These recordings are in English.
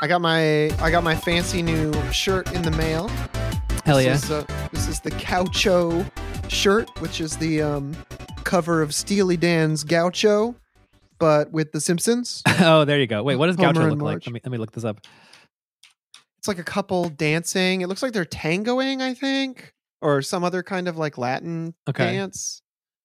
I got my fancy new shirt in the mail. Hell yeah. This is the Gaucho shirt, which is the cover of Steely Dan's Gaucho, but with the Simpsons. Oh, there you go. Wait, what does Homer Gaucho and look like? Marge. Let me look this up. It's like a couple dancing. It looks like they're tangoing, I think, or some other kind of like Latin dance.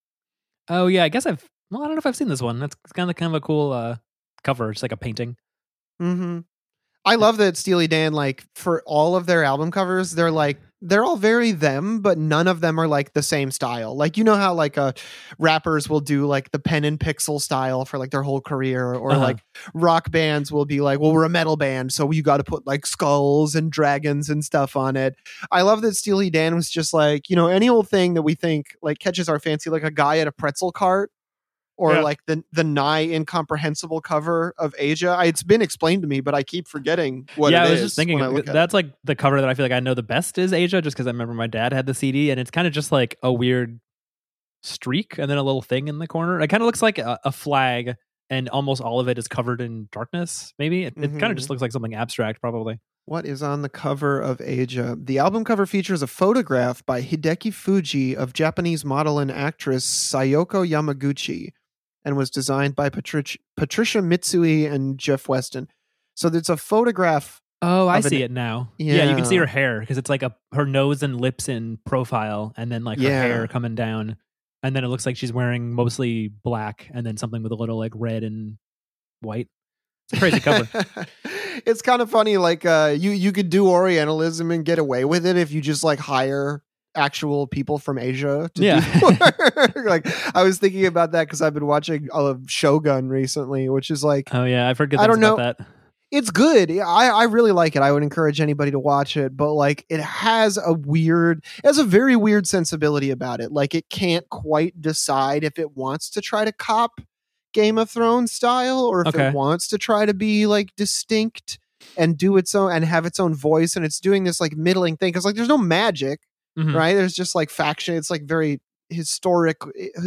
Oh yeah, I guess I don't know if I've seen this one. That's kind of a cool cover. It's like a painting. Mm-hmm. I love that Steely Dan, like, for all of their album covers, they're all very them, but none of them are like the same style. Like, you know how like rappers will do like the pen and pixel style for like their whole career, or like rock bands will be like, well, we're a metal band, so you got to put like skulls and dragons and stuff on it. I love that Steely Dan was just like, any old thing that we think like catches our fancy, like a guy at a pretzel cart. Or like the nigh incomprehensible cover of Asia. It's been explained to me, but I keep forgetting what it is. Yeah, I was just thinking that's it. like the cover that I feel like I know the best is Asia, just because I remember my dad had the CD, and it's kind of just like a weird streak and then a little thing in the corner. It kind of looks like a flag, and almost all of it is covered in darkness. Maybe it kind of just looks like something abstract, probably. What is on the cover of Asia? The album cover features a photograph by Hideki Fuji of Japanese model and actress Sayoko Yamaguchi, and was designed by Patricia Mitsui and Jeff Weston. So there's a photograph. Oh, I see it now. Yeah, you can see her hair, because it's like her nose and lips in profile, and then like her hair coming down, and then it looks like she's wearing mostly black, and then something with a little like red and white. It's a crazy cover. It's kind of funny. Like you could do Orientalism and get away with it if you just like hire actual people from Asia to do like, I was thinking about that because I've been watching Shogun recently, which is like, oh yeah, I've heard good things about that. It's good. I really like it. I would encourage anybody to watch it, but like it has a very weird sensibility about it. Like it can't quite decide if it wants to try to cop Game of Thrones style, or if it wants to try to be like distinct and do its own and have its own voice. And it's doing this like middling thing, because like there's no magic. Mm-hmm. Right? There's just like faction. It's like very historic,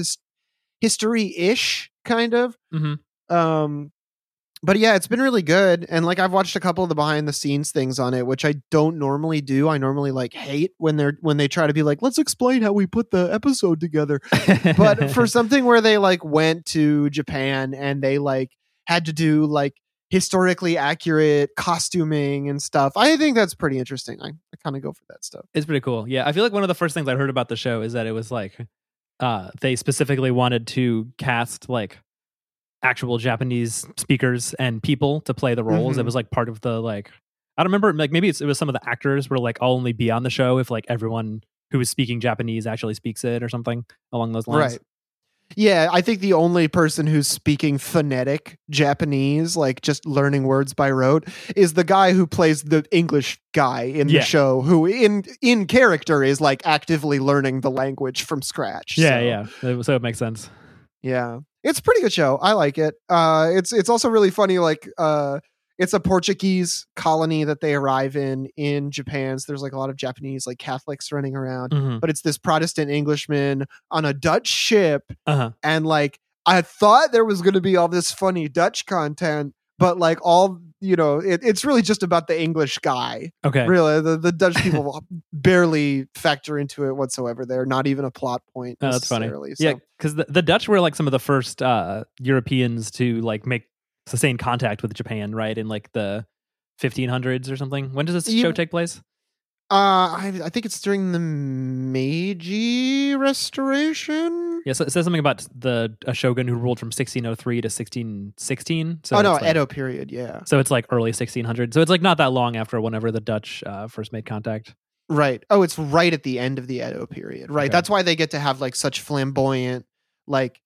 history-ish kind of. Mm-hmm. But yeah, it's been really good. And like I've watched a couple of the behind the scenes things on it, which I don't normally do. I normally like hate when they try to be like, let's explain how we put the episode together. But for something where they like went to Japan and they like had to do like historically accurate costuming and stuff, I think that's pretty interesting. I kind of go for that stuff. It's pretty cool. Yeah, I feel like one of the first things I heard about the show is that it was like they specifically wanted to cast like actual Japanese speakers and people to play the roles. It was like part of the like, I don't remember, like maybe it was some of the actors were like, I'll only be on the show if like everyone who is speaking Japanese actually speaks it, or something along those lines. Right. Yeah, I think the only person who's speaking phonetic Japanese, like just learning words by rote, is the guy who plays the English guy in the show, who in character is like actively learning the language from scratch. Yeah. So it makes sense. Yeah, it's a pretty good show. I like it. It's also really funny. Like, it's a Portuguese colony that they arrive in Japan. So there's like a lot of Japanese like Catholics running around, but it's this Protestant Englishman on a Dutch ship. And like, I thought there was going to be all this funny Dutch content, but like it's really just about the English guy. Okay. Really, the Dutch people barely factor into it whatsoever. They're not even a plot point. Oh, that's funny. So. Yeah, because the Dutch were like some of the first Europeans to like make sustained contact with Japan, right? In like the 1500s or something. When does this show take place? I think it's during the Meiji Restoration. Yeah, so it says something about a shogun who ruled from 1603 to 1616. So like, Edo period, yeah. So it's like early 1600s. So it's like not that long after whenever the Dutch first made contact. Right. Oh, it's right at the end of the Edo period. Right. Okay. That's why they get to have like such flamboyant, like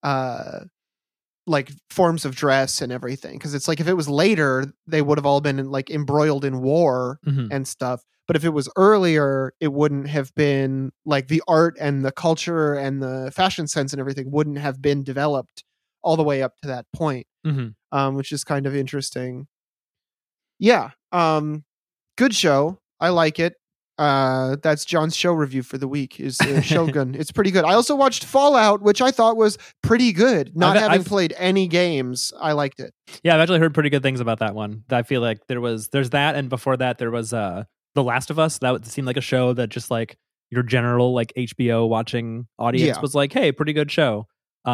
forms of dress and everything. Because it's like if it was later, they would have all been like embroiled in war and stuff. But if it was earlier, it wouldn't have been like the art and the culture and the fashion sense and everything wouldn't have been developed all the way up to that point, which is kind of interesting. Yeah. Good show. I like it. That's John's show review for the week is Shogun. It's pretty good. I also watched Fallout, which I thought was pretty good. Not having played any games, I liked it. Yeah, I've actually heard pretty good things about that one. I feel like there's that, and before that there was The Last of Us. That seemed like a show that just like your general like HBO watching audience was like, hey, pretty good show.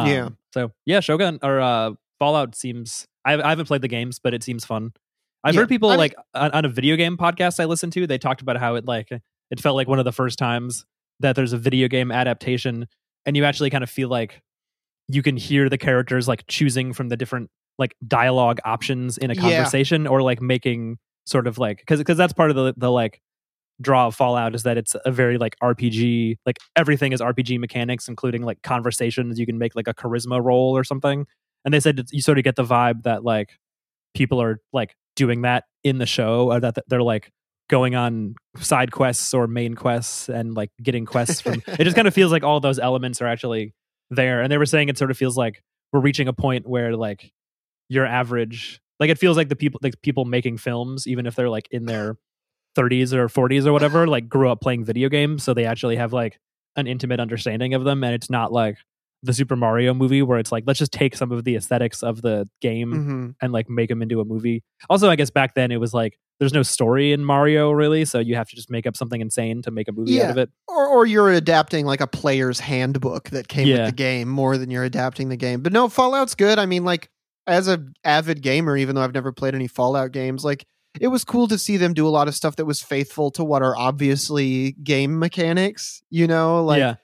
So yeah, Shogun or Fallout seems. I haven't played the games, but it seems fun. I've heard people on a video game podcast I listened to, they talked about how it felt like one of the first times that there's a video game adaptation, and you actually kind of feel like you can hear the characters like choosing from the different like dialogue options in a conversation, or like making sort of like because that's part of the like draw of Fallout is that it's a very like RPG, like everything is RPG mechanics, including like conversations. You can make like a charisma roll or something, and they said you sort of get the vibe that like people are like doing that in the show, or that they're like going on side quests or main quests and like getting quests from it just kind of feels like all those elements are actually there. And they were saying it sort of feels like we're reaching a point where like your average, like it feels like the people making films, even if they're like in their 30s or 40s or whatever, like grew up playing video games, so they actually have like an intimate understanding of them. And it's not like the Super Mario movie where it's like, let's just take some of the aesthetics of the game and like make them into a movie. Also, I guess back then it was like there's no story in Mario really, so you have to just make up something insane to make a movie out of it. Or you're adapting like a player's handbook that came with the game more than you're adapting the game. But no, Fallout's good. I mean, like as an avid gamer, even though I've never played any Fallout games, like it was cool to see them do a lot of stuff that was faithful to what are obviously game mechanics, you know, like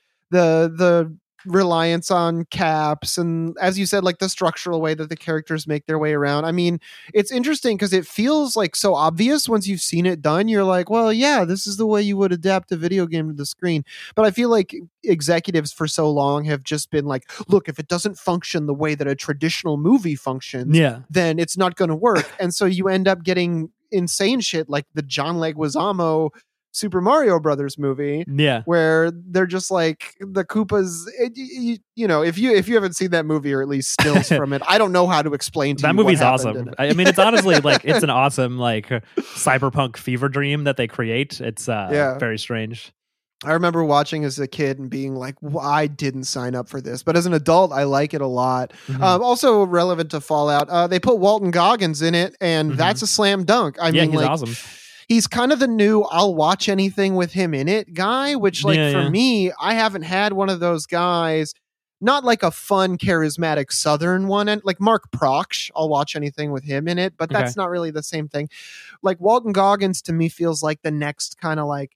the reliance on caps and, as you said, like the structural way that the characters make their way around. I mean, it's interesting because it feels like so obvious once you've seen it done. You're like, well, yeah, this is the way you would adapt a video game to the screen. But I feel like executives for so long have just been like, look, if it doesn't function the way that a traditional movie functions, then it's not going to work. And so you end up getting insane shit like the John Leguizamo Super Mario Brothers movie, where they're just like the Koopas. You know, if you haven't seen that movie or at least stills from it, I don't know how to explain to that you. That movie's awesome. I mean, it's honestly like it's an awesome like cyberpunk fever dream that they create. It's very strange. I remember watching as a kid and being like, well, I didn't sign up for this. But as an adult, I like it a lot. Also relevant to Fallout, they put Walton Goggins in it, and that's a slam dunk. I mean, he's like, awesome. He's kind of the new I'll watch anything with him in it guy, which like for me, I haven't had one of those guys, not like a fun, charismatic Southern one. And like Mark Proksch, I'll watch anything with him in it, but that's not really the same thing. Like Walton Goggins to me feels like the next kind of like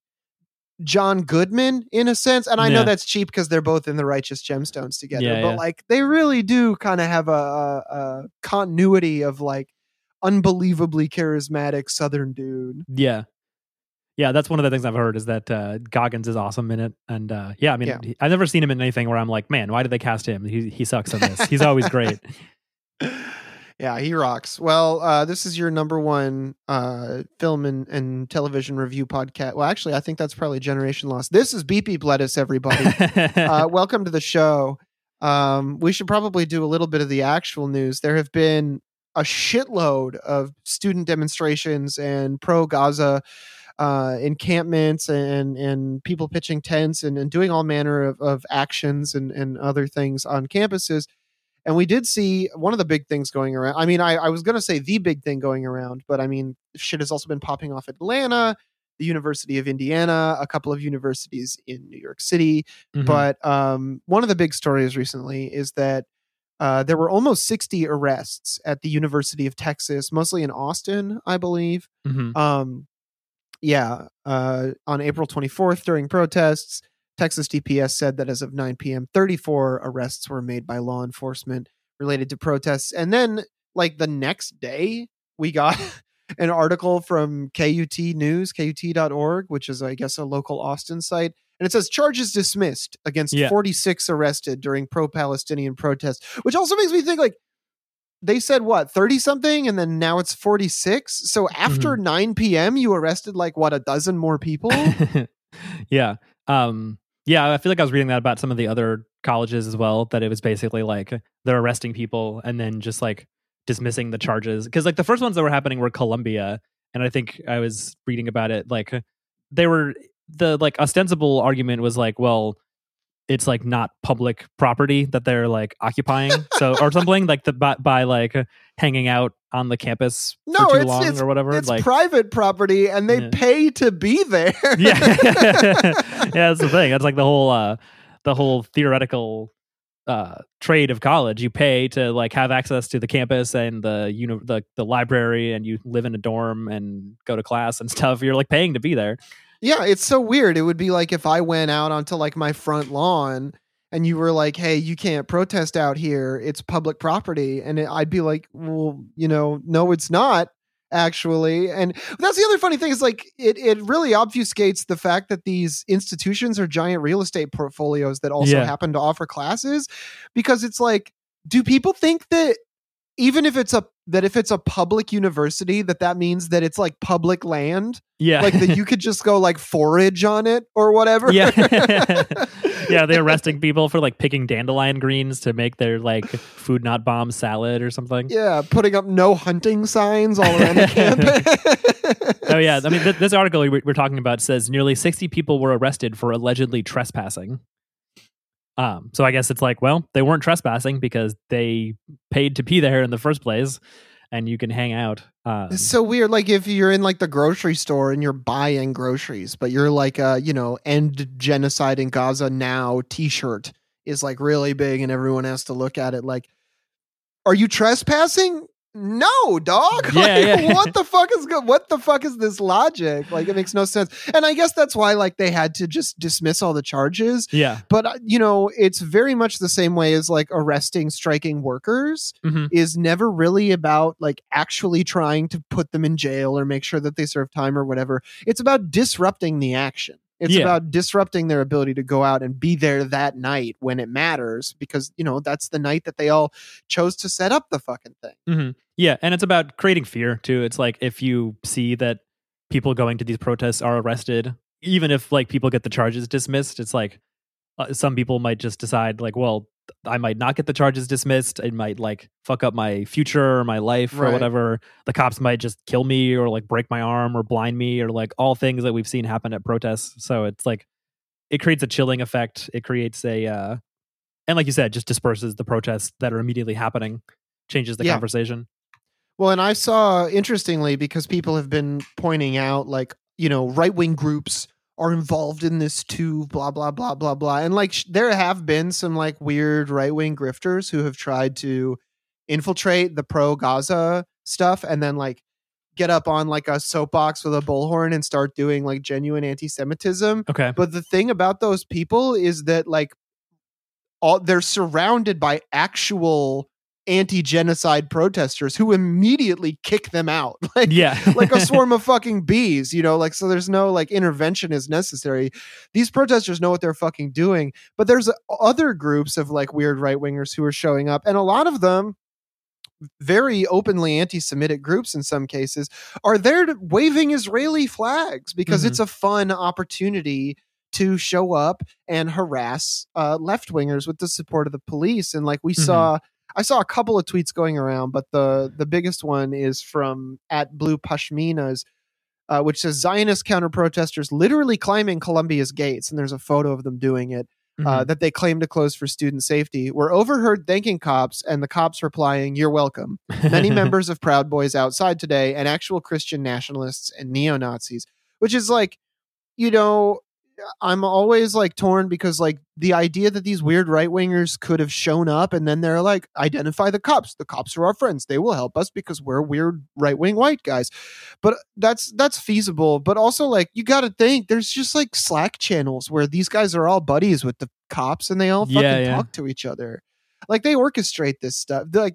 John Goodman in a sense. And I know that's cheap because they're both in the Righteous Gemstones together, but like they really do kind of have a continuity of like unbelievably charismatic Southern dude. Yeah, that's one of the things I've heard is that Goggins is awesome in it. And I mean, I've never seen him in anything where I'm like, man, why did they cast him? He sucks in this. He's always great. Yeah, he rocks. Well, this is your number one film and television review podcast. Well, actually, I think that's probably Generation Lost. This is Beep Beep Lettuce, everybody. Welcome to the show. We should probably do a little bit of the actual news. There have been a shitload of student demonstrations and pro-Gaza encampments and people pitching tents and doing all manner of actions and other things on campuses. And we did see one of the big things going around. I mean, I was going to say the big thing going around, but I mean, shit has also been popping off Atlanta, the University of Indiana, a couple of universities in New York City. But one of the big stories recently is that there were almost 60 arrests at the University of Texas, mostly in Austin, I believe. On April 24th during protests, Texas DPS said that as of 9 p.m., 34 arrests were made by law enforcement related to protests. And then, like, the next day, we got an article from KUT News, KUT.org, which is, I guess, a local Austin site. And it says charges dismissed against 46 arrested during pro-Palestinian protests, which also makes me think, like, they said, what, 30 something? And then now it's 46. So after 9 p.m., you arrested like, what, a dozen more people? I feel like I was reading that about some of the other colleges as well, that it was basically like they're arresting people and then just like dismissing the charges. Because like the first ones that were happening were Columbia. And I think I was reading about it, like they were the like ostensible argument was like, well, it's like not public property that they're like occupying, so or something like the by like hanging out on the campus for too long or whatever. It's like private property, and they pay to be there. Yeah, that's the thing. That's like the whole theoretical trade of college. You pay to like have access to the campus and the library, and you live in a dorm and go to class and stuff. You're like paying to be there. Yeah, it's so weird. It would be like if I went out onto like my front lawn and you were like, "Hey, you can't protest out here. It's public property." And I'd be like, "Well, no, it's not actually." And that's the other funny thing is like it really obfuscates the fact that these institutions are giant real estate portfolios that also happen to offer classes, because it's like, do people think that even if it's a public university, that means that it's like public land? Yeah. Like that you could just go like forage on it or whatever. Yeah. Yeah. They're arresting people for like picking dandelion greens to make their like food not bomb salad or something. Yeah. Putting up no hunting signs all around the campus. Oh yeah. I mean, this article we're talking about says nearly 60 people were arrested for allegedly trespassing. So I guess it's like, well, they weren't trespassing because they paid to be there in the first place, and you can hang out. It's so weird. Like if you're in like the grocery store and you're buying groceries, but you're like end genocide in Gaza now t-shirt is like really big and everyone has to look at it like, are you trespassing? No, dog. Yeah. What the fuck is this logic? Like, it makes no sense. And I guess that's why like they had to just dismiss all the charges. Yeah. But it's very much the same way as like arresting striking workers is never really about like actually trying to put them in jail or make sure that they serve time or whatever. It's about disrupting the action. It's about disrupting their ability to go out and be there that night when it matters, because, that's the night that they all chose to set up the fucking thing. Mm-hmm. Yeah. And it's about creating fear too. It's like if you see that people going to these protests are arrested, even if like people get the charges dismissed, it's like some people might just decide like, well, I might not get the charges dismissed. It might like fuck up my future or my life or whatever. The cops might just kill me or like break my arm or blind me or like all things that we've seen happen at protests. So it's like, it creates a chilling effect. It creates and like you said, just disperses the protests that are immediately happening, changes the conversation. Well, and I saw, interestingly, because people have been pointing out like, right-wing groups are involved in this too, blah, blah, blah, blah, blah. And like, there have been some like weird right-wing grifters who have tried to infiltrate the pro-Gaza stuff and then like get up on like a soapbox with a bullhorn and start doing like genuine anti-Semitism. Okay. But the thing about those people is that like they're surrounded by actual anti-genocide protesters who immediately kick them out like a swarm of fucking bees, like, so there's no like intervention is necessary. These protesters know what they're fucking doing, but there's other groups of like weird right-wingers who are showing up, and a lot of them, very openly anti-Semitic groups in some cases, are there waving Israeli flags because it's a fun opportunity to show up and harass left-wingers with the support of the police. And like I saw a couple of tweets going around, but the biggest one is from @BluePashminas, which says Zionist counter-protesters literally climbing Columbia's gates, and there's a photo of them doing it, that they claim to close for student safety, were overheard thanking cops, and the cops replying, "You're welcome. Many members of Proud Boys outside today, and actual Christian nationalists and neo-Nazis," which is like, I'm always like torn because like the idea that these weird right wingers could have shown up and then they're like, identify the cops. The cops are our friends. They will help us because we're weird right wing white guys. But that's feasible. But also like, you got to think there's just like Slack channels where these guys are all buddies with the cops and they all fucking talk to each other. Like they orchestrate this stuff. Like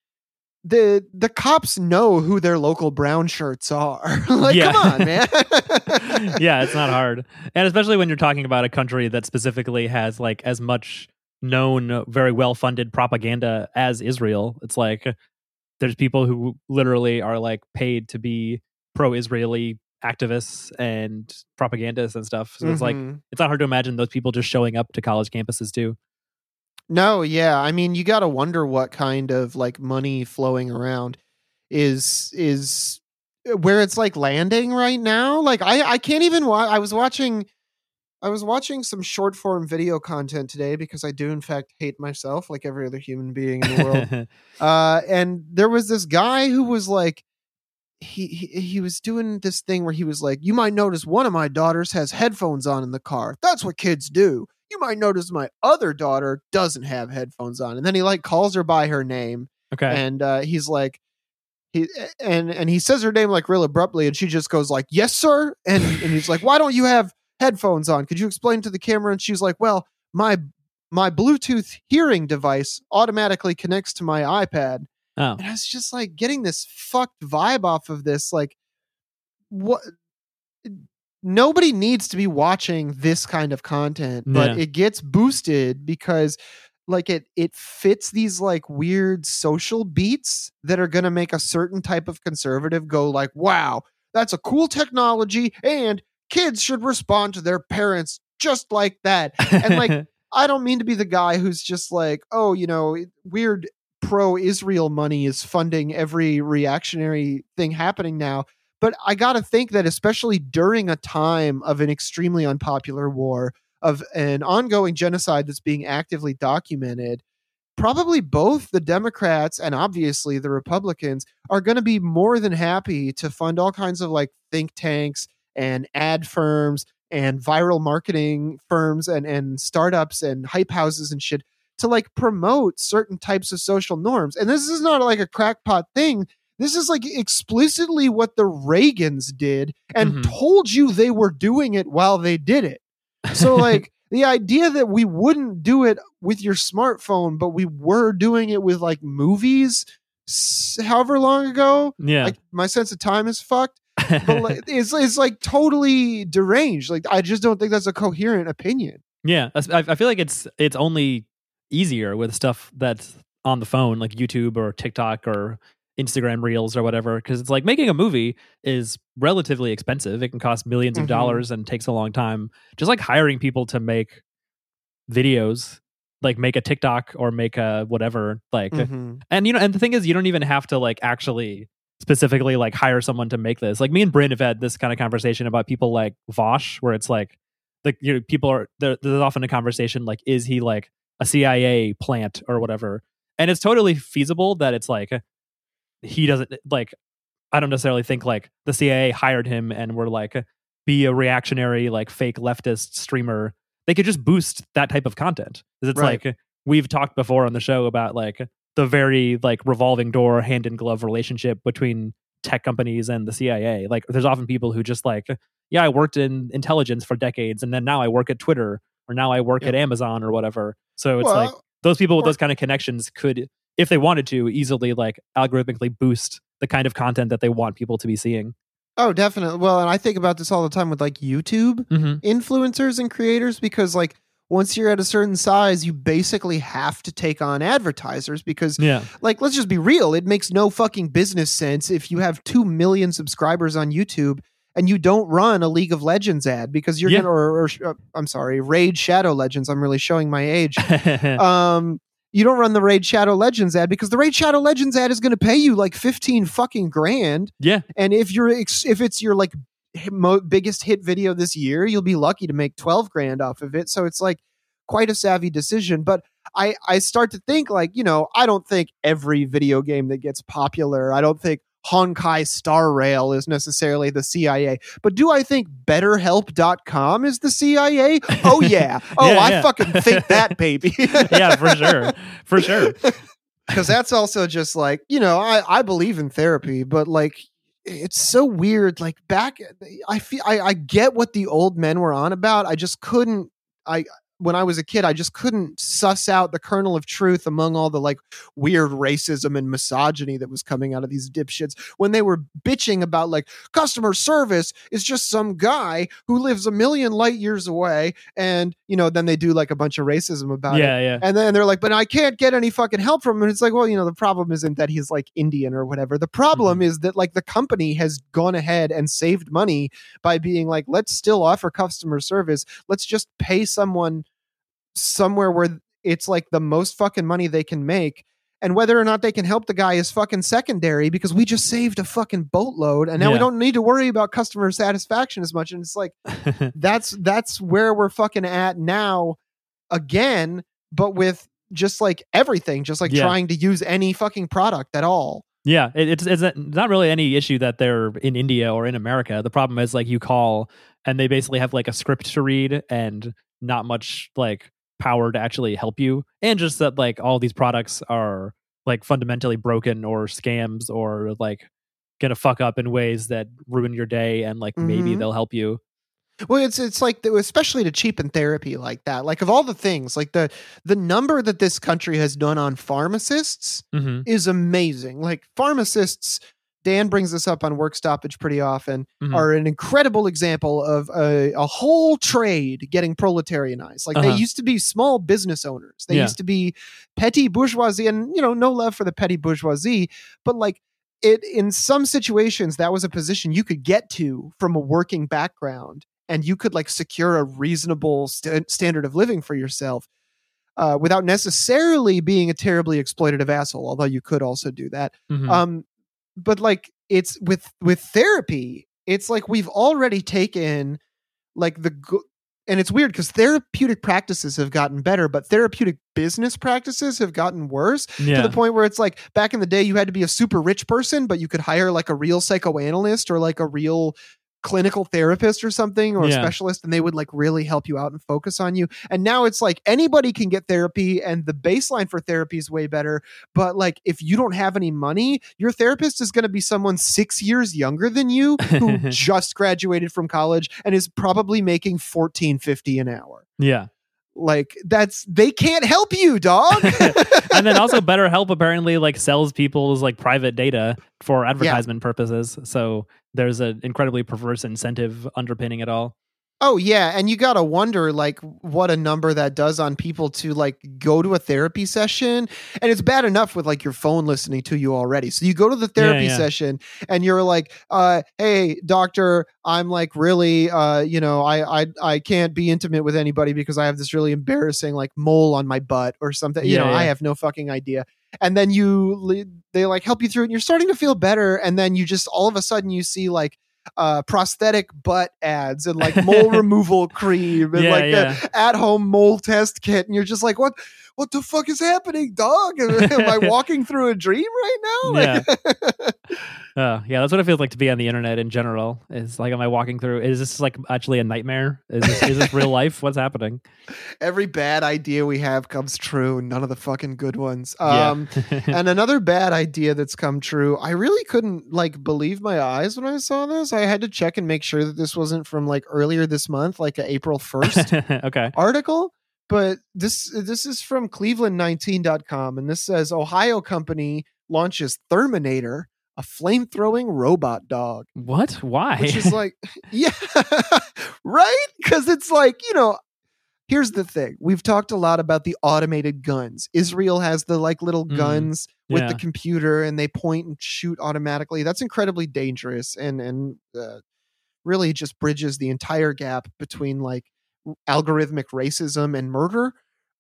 the cops know who their local brown shirts are. Like, come on, man. Yeah, it's not hard. And especially when you're talking about a country that specifically has like as much known, very well-funded propaganda as Israel. It's like there's people who literally are like paid to be pro-Israeli activists and propagandists and stuff. So it's like, it's not hard to imagine those people just showing up to college campuses too. No, yeah. I mean, you got to wonder what kind of like money flowing around is where it's like landing right now. Like I can't even I was watching I was watching some short form video content today because I do in fact hate myself like every other human being in the world. And there was this guy who was like, he was doing this thing where he was like, you might notice one of my daughters has headphones on in the car. That's what kids do. You might notice my other daughter doesn't have headphones on. And then he like calls her by her name. Okay. And he's like, and he says her name like real abruptly, and she just goes like, yes, sir. And he's like, why don't you have headphones on? Could you explain to the camera? And she's like, well, my Bluetooth hearing device automatically connects to my iPad. Oh. And I was just like getting this fucked vibe off of this. Like, what? Nobody needs to be watching this kind of content, but it gets boosted because like it fits these like weird social beats that are going to make a certain type of conservative go like, wow, that's a cool technology and kids should respond to their parents just like that. And like, I don't mean to be the guy who's just like, oh, you know, weird pro-Israel money is funding every reactionary thing happening now. But I got to think that especially during a time of an extremely unpopular war, of an ongoing genocide that's being actively documented, probably both the Democrats and obviously the Republicans are going to be more than happy to fund all kinds of like think tanks and ad firms and viral marketing firms and startups and hype houses and shit to like promote certain types of social norms. And this is not like a crackpot thing. This is like explicitly what the Reagans did and told you they were doing it while they did it. So like the idea that we wouldn't do it with your smartphone, but we were doing it with like movies however long ago. Yeah. Like my sense of time is fucked. But like, it's like totally deranged. Like I just don't think that's a coherent opinion. Yeah. I feel like it's only easier with stuff that's on the phone, like YouTube or TikTok or Instagram Reels or whatever, because it's like making a movie is relatively expensive. It can cost millions of dollars and takes a long time. Just like hiring people to make videos, like make a TikTok or make a whatever, like, and you know, and the thing is, you don't even have to like actually specifically like hire someone to make this. Like me and Bryn have had this kind of conversation about people like Vosh, where it's like you know, people are there's often a conversation like, is he like a CIA plant or whatever? And it's totally feasible that it's like, he doesn't like, I don't necessarily think like the CIA hired him and were like, be a reactionary, like fake leftist streamer. They could just boost that type of content. It's right. Like we've talked before on the show about like the very like revolving door, hand in glove relationship between tech companies and the CIA. Like there's often people who just like, yeah, I worked in intelligence for decades and then now I work at Twitter or now I work at Amazon or whatever. So it's like those people with those kind of connections could, if they wanted to, easily like algorithmically boost the kind of content that they want people to be seeing. Oh, definitely. Well, and I think about this all the time with like YouTube influencers and creators, because like once you're at a certain size, you basically have to take on advertisers because like, let's just be real. It makes no fucking business sense if you have 2 million subscribers on YouTube and you don't run a League of Legends ad because you're gonna, or I'm sorry, Raid Shadow Legends. I'm really showing my age. You don't run the Raid Shadow Legends ad because the Raid Shadow Legends ad is going to pay you like 15 fucking grand. Yeah. And if it's your like biggest hit video this year, you'll be lucky to make 12 grand off of it. So it's like quite a savvy decision. But I start to think like, you know, I don't think every video game that gets popular, I don't think Honkai Star Rail is necessarily the CIA. But do I think BetterHelp.com is the CIA? Oh, yeah. I fucking think that, baby. Yeah, for sure. For sure. Because that's also just like, you know, I believe in therapy, but like, it's so weird. Like back, I get what the old men were on about. I just couldn't, when I was a kid, I just couldn't suss out the kernel of truth among all the like weird racism and misogyny that was coming out of these dipshits when they were bitching about like customer service is just some guy who lives a million light years away. And, you know, then they do like a bunch of racism about it. Yeah. And then they're like, but I can't get any fucking help from him. And it's like, well, you know, the problem isn't that he's like Indian or whatever. The problem is that like the company has gone ahead and saved money by being like, let's still offer customer service. Let's just pay someone somewhere where it's like the most fucking money they can make. and whether or not they can help the guy is fucking secondary because we just saved a fucking boatload and now we don't need to worry about customer satisfaction as much. And it's like, that's where we're fucking at now again, but with just like everything, just like trying to use any fucking product at all. Yeah, it's not really any issue that they're in India or in America. The problem is like you call and they basically have like a script to read and not much like power to actually help you, and just that like all these products are like fundamentally broken or scams or like gonna fuck up in ways that ruin your day, and like maybe they'll help you. Well, it's like especially to cheapen therapy like that. Like of all the things, like the number that this country has done on pharmacists is amazing. Like pharmacists, Dan brings this up on Work Stoppage pretty often, are an incredible example of a whole trade getting proletarianized. Like they used to be small business owners. They used to be petty bourgeoisie, and no love for the petty bourgeoisie, but like it in some situations that was a position you could get to from a working background, and you could like secure a reasonable standard of living for yourself without necessarily being a terribly exploitative asshole. Although you could also do that. But like it's with therapy, it's like we've already taken like and it's weird because therapeutic practices have gotten better, but therapeutic business practices have gotten worse to the point where it's like back in the day you had to be a super rich person, but you could hire like a real psychoanalyst or like a real clinical therapist or something, or a specialist, and they would like really help you out and focus on you. And now it's like anybody can get therapy, and the baseline for therapy is way better. But like if you don't have any money, your therapist is going to be someone 6 years younger than you who just graduated from college and is probably making $14.50 an hour. Yeah. Like they can't help you, dog. And then also BetterHelp apparently like sells people's like private data for advertisement purposes. So there's an incredibly perverse incentive underpinning it all. Oh yeah, and you gotta wonder like what a number that does on people to like go to a therapy session, and it's bad enough with like your phone listening to you already. So you go to the therapy session, and you're like, "Hey, doctor, I'm like really, I can't be intimate with anybody because I have this really embarrassing like mole on my butt or something. I have no fucking idea." And then they like help you through it, and you're starting to feel better, and then you just all of a sudden you see like prosthetic butt ads and like mole removal cream and at-home mole test kit, and you're just like, what the fuck is happening, dog? Am I walking through a dream right now? That's what it feels like to be on the internet in general. It's like, am I walking through? Is this like actually a nightmare? Is this real life? What's happening? Every bad idea we have comes true. None of the fucking good ones. And another bad idea that's come true. I really couldn't like believe my eyes when I saw this. I had to check and make sure that this wasn't from like earlier this month, like an April 1st article. But this is from Cleveland19.com, and this says Ohio company launches Terminator, a flame-throwing robot dog. What? Why? Which is like, right? Because it's like, here's the thing. We've talked a lot about the automated guns. Israel has the like little guns with the computer, and they point and shoot automatically. That's incredibly dangerous and really just bridges the entire gap between like algorithmic racism and murder.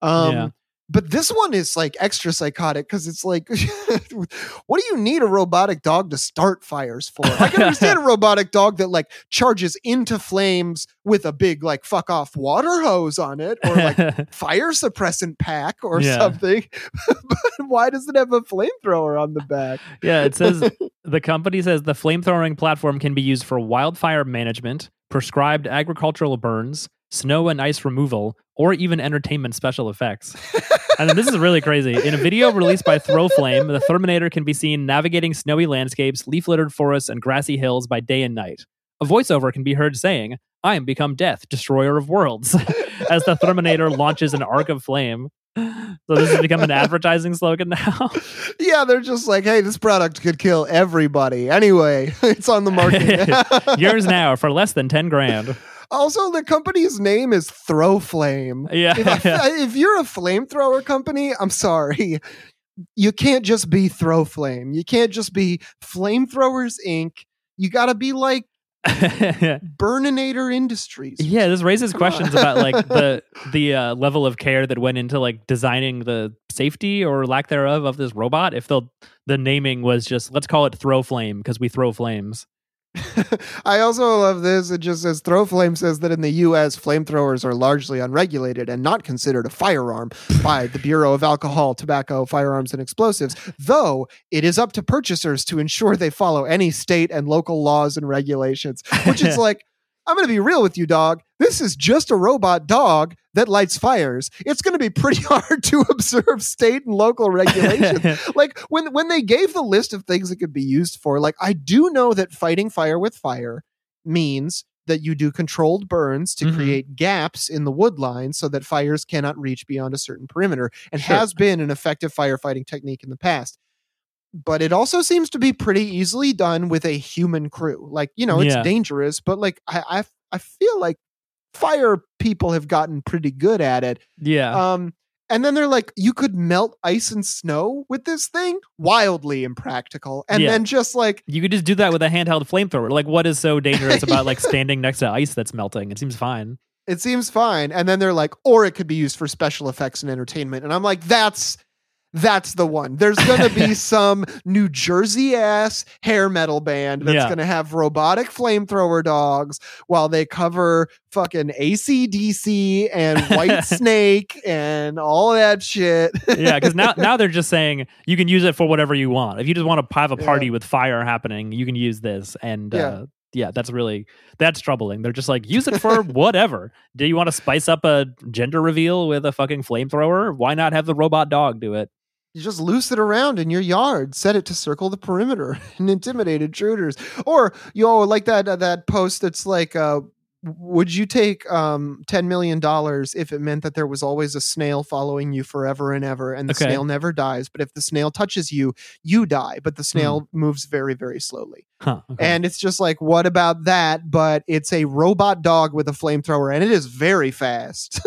But this one is like extra psychotic because it's like, what do you need a robotic dog to start fires for? I can understand a robotic dog that like charges into flames with a big like fuck off water hose on it, or like fire suppressant pack or something. But why does it have a flamethrower on the back? Yeah, it says the company says the flamethrowing platform can be used for wildfire management, prescribed agricultural burns, snow and ice removal, or even entertainment special effects. And then this is really crazy. In a video released by Throwflame, the Terminator can be seen navigating snowy landscapes, leaf-littered forests, and grassy hills by day and night. A voiceover can be heard saying, "I am become death, destroyer of worlds," as the Terminator launches an arc of flame. So this has become an advertising slogan now. Yeah, they're just like, hey, this product could kill everybody. Anyway, it's on the market. Yours now for less than 10 grand. Also, the company's name is Throwflame. Yeah. If you're a flamethrower company, I'm sorry. You can't just be Throwflame. You can't just be Flamethrowers Inc. You got to be like Burninator Industries. Yeah, this raises Come questions on. about like the level of care that went into like designing the safety or lack thereof of this robot. If the naming was just, let's call it Throw Flame because we throw flames. I also love this. It just says Throwflame says that in the U.S., flamethrowers are largely unregulated and not considered a firearm by the Bureau of Alcohol, Tobacco, Firearms, and Explosives, though it is up to purchasers to ensure they follow any state and local laws and regulations, which is like, I'm going to be real with you, dog. This is just a robot dog that lights fires. It's going to be pretty hard to observe state and local regulations. Like when they gave the list of things it could be used for, like I do know that fighting fire with fire means that you do controlled burns to create gaps in the wood line so that fires cannot reach beyond a certain perimeter, and has been an effective firefighting technique in the past. But it also seems to be pretty easily done with a human crew. Like, it's dangerous, but like I feel like fire people have gotten pretty good at it. Yeah. And then they're like, you could melt ice and snow with this thing? Wildly impractical. And then just like, you could just do that with a handheld flamethrower. Like, what is so dangerous about like standing next to ice that's melting? It seems fine. It seems fine. And then they're like, or it could be used for special effects and entertainment. And I'm like, that's the one. There's going to be some New Jersey ass hair metal band that's going to have robotic flamethrower dogs while they cover fucking AC/DC and White Snake and all that shit. Yeah, because now they're just saying you can use it for whatever you want. If you just want to have a party with fire happening, you can use this. And that's troubling. They're just like, use it for whatever. Do you want to spice up a gender reveal with a fucking flamethrower? Why not have the robot dog do it? You just loose it around in your yard, set it to circle the perimeter and intimidate intruders. Or, like that post that's like, would you take $10 million if it meant that there was always a snail following you forever and ever, and the snail never dies? But if the snail touches you, you die. But the snail moves very, very slowly. And it's just like, what about that? But it's a robot dog with a flamethrower, and it is very fast.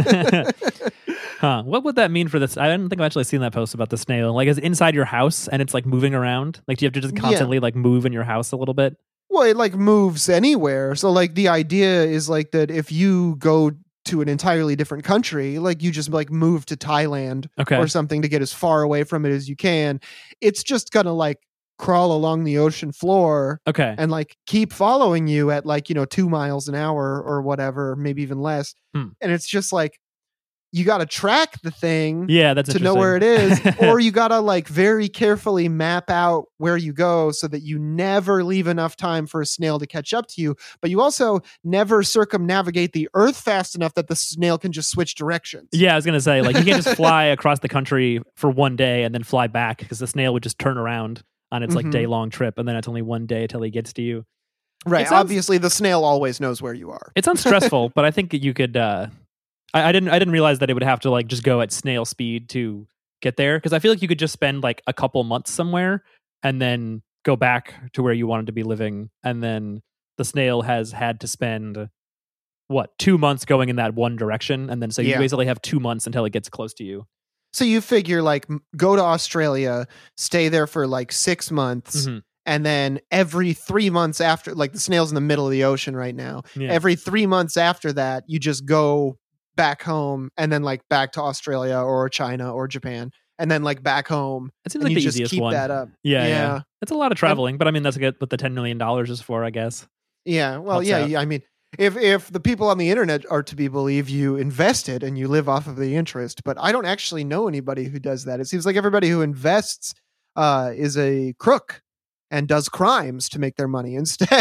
What would that mean for this? I don't think I've actually seen that post about the snail. Like, is it inside your house and it's like moving around? Like, do you have to just constantly like move in your house a little bit? Well, it like moves anywhere. So like the idea is like that if you go to an entirely different country, like you just like move to Thailand or something to get as far away from it as you can, it's just gonna like crawl along the ocean floor and like keep following you at like 2 miles an hour or whatever, maybe even less. And it's just like, you got to track the thing to know where it is, or you got to like very carefully map out where you go so that you never leave enough time for a snail to catch up to you. But you also never circumnavigate the earth fast enough that the snail can just switch directions. Yeah, I was going to say, like, you can't just fly across the country for one day and then fly back, because the snail would just turn around on its like day-long trip, and then it's only one day till he gets to you. Right. Obviously, the snail always knows where you are. It sounds stressful, but I think you could... I didn't realize that it would have to like just go at snail speed to get there, because I feel like you could just spend like a couple months somewhere and then go back to where you wanted to be living, and then the snail has had to spend 2 months going in that one direction, and then so you basically have 2 months until it gets close to you. So you figure like go to Australia, stay there for like 6 months. And then every 3 months after, like the snail's in the middle of the ocean right now, every 3 months after that, you just go back home, and then like back to Australia or China or Japan, and then like back home. It seems like the easiest one. That up. Yeah. It's a lot of traveling, but I mean, that's what the $10 million is for, I guess. Yeah. Well, I mean, if the people on the internet are to be believed, you invested and you live off of the interest, but I don't actually know anybody who does that. It seems like everybody who invests is a crook and does crimes to make their money instead.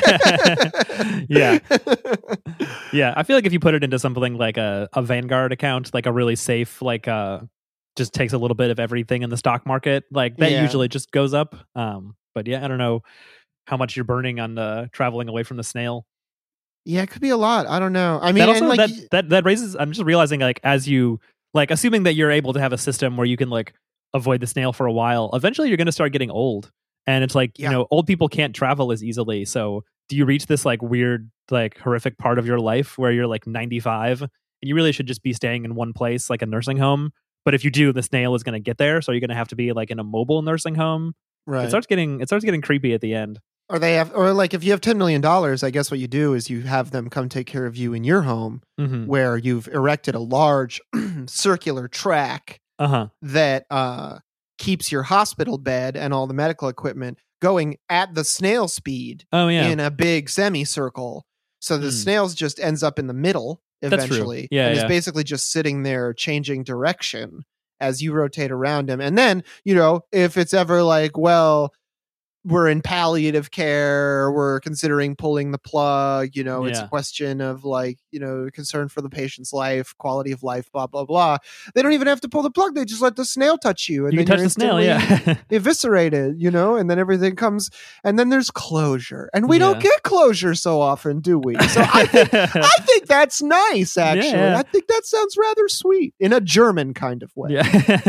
Yeah. I feel like if you put it into something like a Vanguard account, like a really safe, like just takes a little bit of everything in the stock market, like that usually just goes up. But I don't know how much you're burning on traveling away from the snail. Yeah, it could be a lot. I don't know. I mean, that also, that raises, I'm just realizing, like, as you, like, assuming that you're able to have a system where you can like avoid the snail for a while, eventually you're going to start getting old. And it's like, old people can't travel as easily. So do you reach this like weird, like horrific part of your life where you're like 95 and you really should just be staying in one place, like a nursing home? But if you do, the snail is going to get there. So you're going to have to be like in a mobile nursing home. Right. It starts getting creepy at the end. Or like if you have $10 million, I guess what you do is you have them come take care of you in your home, where you've erected a large circular track that keeps your hospital bed and all the medical equipment going at the snail speed in a big semicircle. So the snails just ends up in the middle eventually. Yeah, and is basically just sitting there changing direction as you rotate around him. And then, if it's ever like, well, we're in palliative care, we're considering pulling the plug, it's a question of like, concern for the patient's life, quality of life, blah, blah, blah. They don't even have to pull the plug. They just let the snail touch you. And you then can touch the snail, eviscerated, and then everything comes, and then there's closure. And we don't get closure so often, do we? So I think that's nice, actually. I think that sounds rather sweet in a German kind of way. Yeah.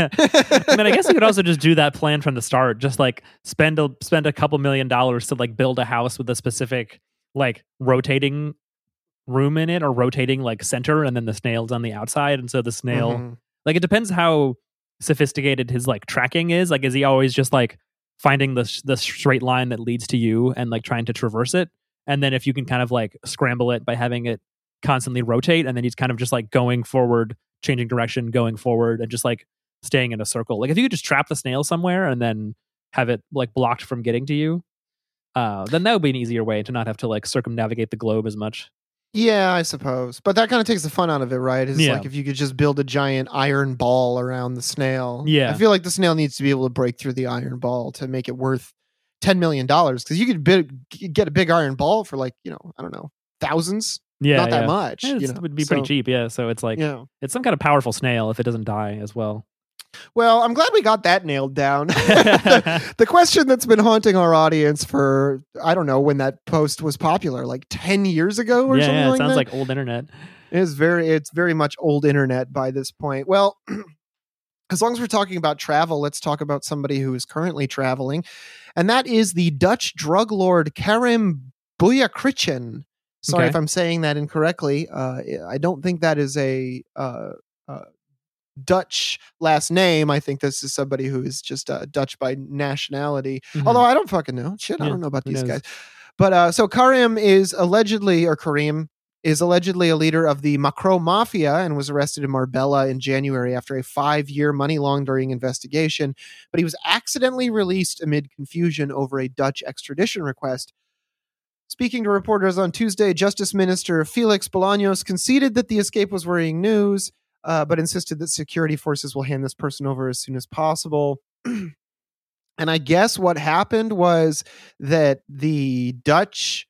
I mean, I guess you could also just do that plan from the start. Just like spend a couple $1 million to like build a house with a specific like rotating room in it, or rotating like center, and then the snail's on the outside. And so the snail, like, it depends how sophisticated his like tracking is. Like, is he always just like finding the straight line that leads to you and like trying to traverse it? And then if you can kind of like scramble it by having it constantly rotate, and then he's kind of just like going forward, changing direction, going forward, and just like staying in a circle. Like, if you could just trap the snail somewhere and then have it like blocked from getting to you, then that would be an easier way to not have to like circumnavigate the globe as much. Yeah, I suppose. But that kind of takes the fun out of it, right? It's like if you could just build a giant iron ball around the snail. Yeah. I feel like the snail needs to be able to break through the iron ball to make it worth $10 million, because you could get a big iron ball for like, I don't know, thousands. Not that much. It would be pretty cheap, yeah. So it's like, it's some kind of powerful snail if it doesn't die as well. Well, I'm glad we got that nailed down. The question that's been haunting our audience for, I don't know, when that post was popular, like 10 years ago or something like that. Yeah, it sounds like old internet. It's very much old internet by this point. Well, as long as we're talking about travel, let's talk about somebody who is currently traveling. And that is the Dutch drug lord Karim Bouyakritjen. Sorry if I'm saying that incorrectly. I don't think that is a Dutch last name. I think this is somebody who is just Dutch by nationality. Although I don't fucking know. Shit, I don't know about these guys. But so Karim is allegedly a leader of the Macro Mafia and was arrested in Marbella in January after a 5-year money laundering investigation. But he was accidentally released amid confusion over a Dutch extradition request. Speaking to reporters on Tuesday, Justice Minister Felix Bolaños conceded that the escape was worrying news, but insisted that security forces will hand this person over as soon as possible. And I guess what happened was that the Dutch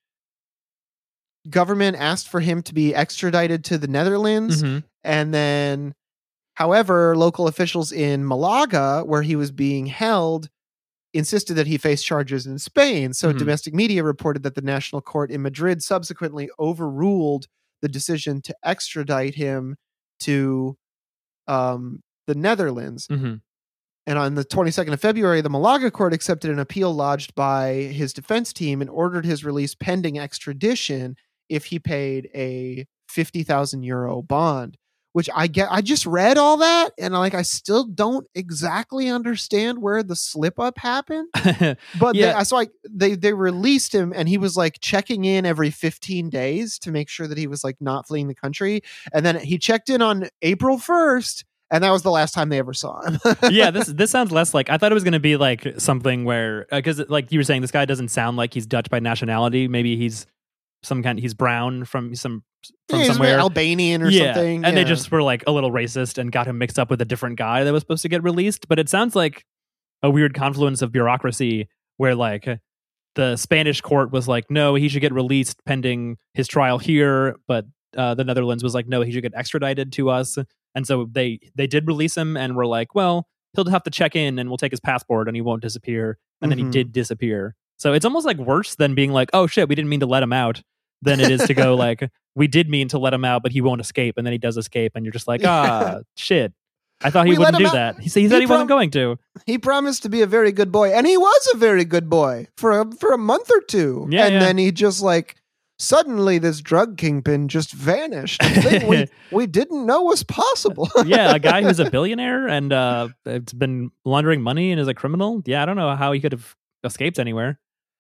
government asked for him to be extradited to the Netherlands. And then, however, local officials in Malaga, where he was being held, insisted that he face charges in Spain. So domestic media reported that the National Court in Madrid subsequently overruled the decision to extradite him to the Netherlands. And on the 22nd of February, the Malaga court accepted an appeal lodged by his defense team and ordered his release pending extradition if he paid a 50,000 euro bond, which I just read all that. And I still don't exactly understand where the slip up happened, but they released him, and he was like checking in every 15 days to make sure that he was like not fleeing the country. And then he checked in on April 1st. And that was the last time they ever saw him. Yeah, this sounds less like, I thought it was going to be like something where, because like you were saying, this guy doesn't sound like he's Dutch by nationality. Maybe he's he's brown from somewhere, Albanian or something. And they just were like a little racist and got him mixed up with a different guy that was supposed to get released. But it sounds like a weird confluence of bureaucracy where like the Spanish court was like, no, he should get released pending his trial here, but the Netherlands was like, no, he should get extradited to us. And so they did release him, and were like, well, he'll have to check in and we'll take his passport and he won't disappear. And then he did disappear. So it's almost like worse than being like, oh shit, we didn't mean to let him out, than it is to go like, we did mean to let him out, but he won't escape. And then he does escape, and you're just like, shit. I thought he wouldn't do that. He said he wasn't going to. He promised to be a very good boy, and he was a very good boy for a month or two. Then he just like, suddenly this drug kingpin just vanished. A thing we didn't know was possible. Yeah, a guy who's a billionaire and it's been laundering money and is a criminal. Yeah, I don't know how he could have escaped anywhere.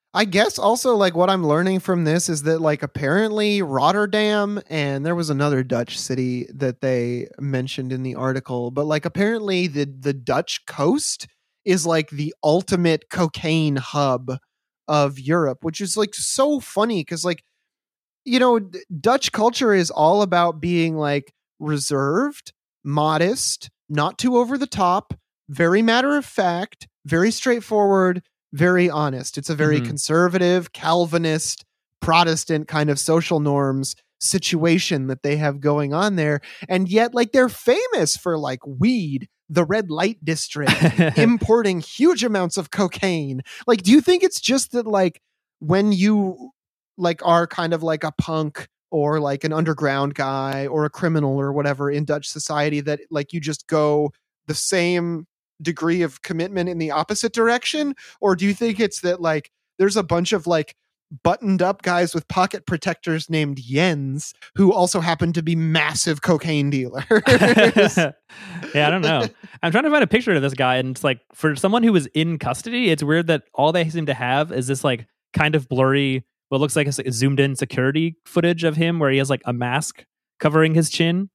I guess also like what I'm learning from this is that like apparently Rotterdam, and there was another Dutch city that they mentioned in the article, but like apparently the Dutch coast is like the ultimate cocaine hub of Europe, which is like so funny because like, you know, Dutch culture is all about being like reserved, modest, not too over the top, very matter of fact, very straightforward, very honest. It's a very conservative, Calvinist, Protestant kind of social norms situation that they have going on there. And yet, like, they're famous for like weed, the red light district, importing huge amounts of cocaine. Like, do you think it's just that, like, when you like are kind of like a punk or like an underground guy or a criminal or whatever in Dutch society, that like you just go the same degree of commitment in the opposite direction? Or do you think it's that like there's a bunch of like buttoned up guys with pocket protectors named Jens who also happen to be massive cocaine dealers? Yeah, I don't know. I'm trying to find a picture of this guy, and it's like for someone who was in custody, it's weird that all they seem to have is this like kind of blurry, what looks like a zoomed in security footage of him where he has like a mask covering his chin.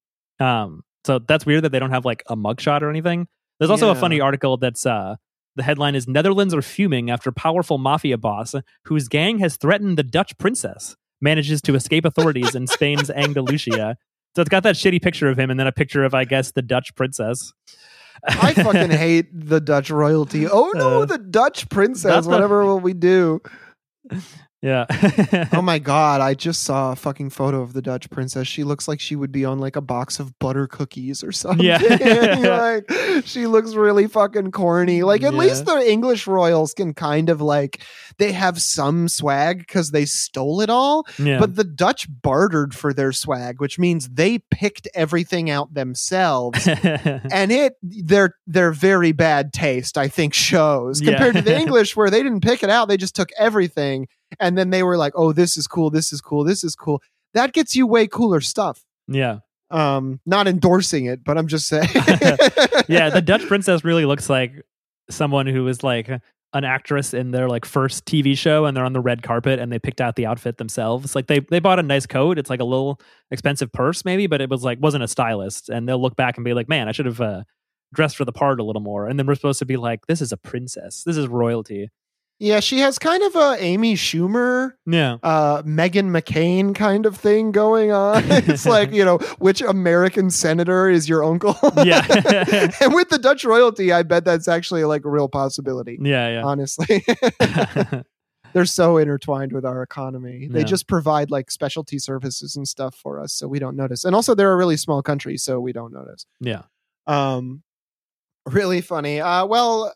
So that's weird that they don't have like a mugshot or anything. There's also a funny article that's the headline is Netherlands are fuming after powerful mafia boss whose gang has threatened the Dutch princess manages to escape authorities in Spain's Andalusia. So it's got that shitty picture of him and then a picture of, I guess, the Dutch princess. I fucking hate the Dutch royalty. Oh no, the Dutch princess. Whatever will we do? Yeah. Oh my God. I just saw a fucking photo of the Dutch princess. She looks like she would be on like a box of butter cookies or something. Yeah. Like, she looks really fucking corny. Like at least the English royals can kind of like, they have some swag because they stole it all. Yeah. But the Dutch bartered for their swag, which means they picked everything out themselves. And their very bad taste, I think, shows compared to the English where they didn't pick it out. They just took everything. And then they were like, oh, this is cool. This is cool. This is cool. That gets you way cooler stuff. Yeah. Not endorsing it, but I'm just saying. Yeah. The Dutch princess really looks like someone who was like an actress in their like first TV show, and they're on the red carpet and they picked out the outfit themselves. Like they bought a nice coat. It's like a little expensive purse maybe, but it was like, wasn't a stylist. And they'll look back and be like, man, I should have dressed for the part a little more. And then we're supposed to be like, this is a princess. This is royalty. Yeah, she has kind of a Amy Schumer, Meghan McCain kind of thing going on. It's like, you know, which American senator is your uncle? Yeah. And with the Dutch royalty, I bet that's actually like a real possibility. Yeah. Honestly. They're so intertwined with our economy. They just provide like specialty services and stuff for us, so we don't notice. And also they're a really small country, so we don't notice. Yeah. Really funny. Well,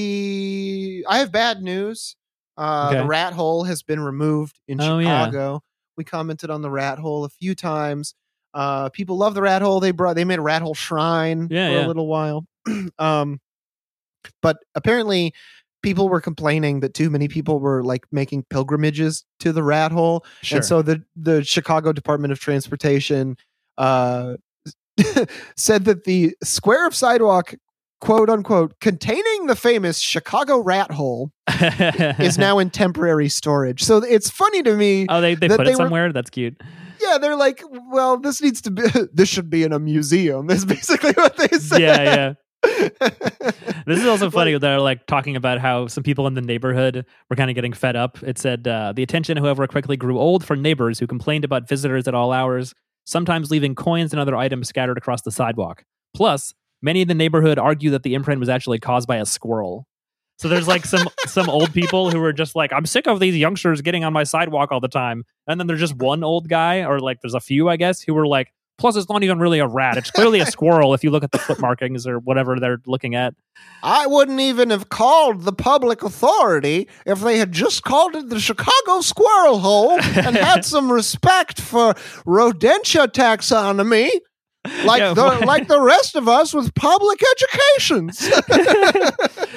I have bad news. The rat hole has been removed in Chicago. Yeah. We commented on the rat hole a few times. People love the rat hole. They made a rat hole shrine for a little while. But apparently people were complaining that too many people were like making pilgrimages to the rat hole. Sure. And so the Chicago Department of Transportation said that the square of sidewalk, quote unquote, containing the famous Chicago rat hole is now in temporary storage. So it's funny to me. Oh, they put it somewhere? That's cute. Yeah, they're like, well, this should be in a museum. That's basically what they said. Yeah. This is also funny. They're like talking about how some people in the neighborhood were kind of getting fed up. It said, the attention, however, quickly grew old for neighbors who complained about visitors at all hours, sometimes leaving coins and other items scattered across the sidewalk. Plus, many in the neighborhood argue that the imprint was actually caused by a squirrel. So there's like some old people who are just like, I'm sick of these youngsters getting on my sidewalk all the time. And then there's just one old guy, or like there's a few, I guess, who were like, plus it's not even really a rat. It's clearly a squirrel if you look at the foot markings or whatever they're looking at. I wouldn't even have called the public authority if they had just called it the Chicago Squirrel Hole and had some respect for rodentia taxonomy. Like the rest of us with public educations.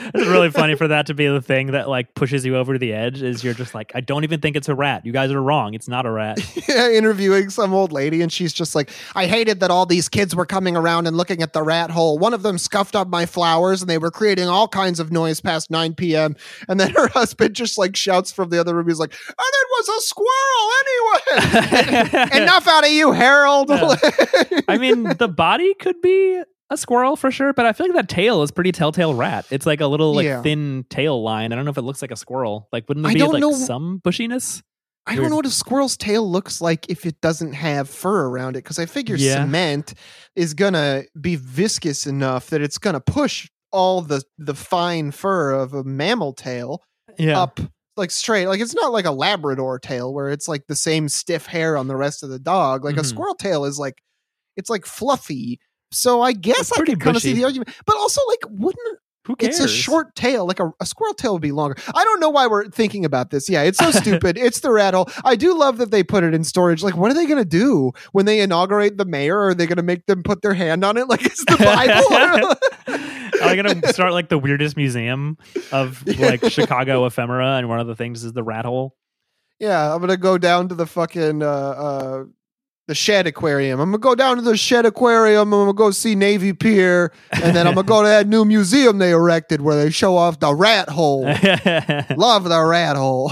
It's really funny for that to be the thing that like pushes you over to the edge. Is you're just like, I don't even think it's a rat. You guys are wrong. It's not a rat. Yeah, interviewing some old lady, and she's just like, I hated that all these kids were coming around and looking at the rat hole. One of them scuffed up my flowers, and they were creating all kinds of noise past 9 p.m. And then her husband just like shouts from the other room. He's like, and it was a squirrel anyway. Enough out of you, Harold. Yeah. I mean, the body could be a squirrel for sure, but I feel like that tail is pretty telltale rat. It's like a little like thin tail line. I don't know if it looks like a squirrel. Like, wouldn't it be like some bushiness? I don't know what a squirrel's tail looks like if it doesn't have fur around it, because I figure cement is gonna be viscous enough that it's gonna push all the fine fur of a mammal tail up like straight. Like, it's not like a Labrador tail where it's like the same stiff hair on the rest of the dog. Like a squirrel tail is like, it's like fluffy. So I guess I could kind of see the argument, but also like, who cares? It's a short tail. Like a squirrel tail would be longer. I don't know why we're thinking about this. Yeah, it's so stupid. It's the rat hole. I do love that they put it in storage. Like, what are they going to do when they inaugurate the mayor? Are they going to make them put their hand on it like it's the Bible? Are they going to start like the weirdest museum of like Chicago ephemera, and one of the things is the rat hole? Yeah, I'm going to go down to the fucking the Shed Aquarium. I'm going to go down to the Shed Aquarium. I'm going to go see Navy Pier. And then I'm going to go to that new museum they erected where they show off the rat hole. Love the rat hole.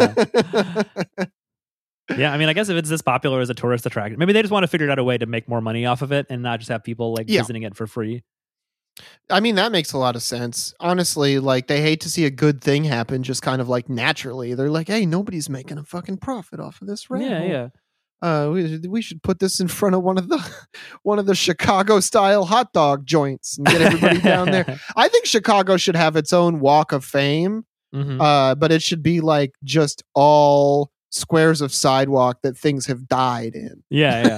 Yeah, I mean, I guess if it's this popular as a tourist attraction, maybe they just want to figure out a way to make more money off of it and not just have people like visiting it for free. I mean, that makes a lot of sense. Honestly, like, they hate to see a good thing happen just kind of like naturally. They're like, hey, nobody's making a fucking profit off of this rat hole. We should put this in front of one of the Chicago style hot dog joints and get everybody down there. I think Chicago should have its own walk of fame, but it should be like just all squares of sidewalk that things have died in. Yeah.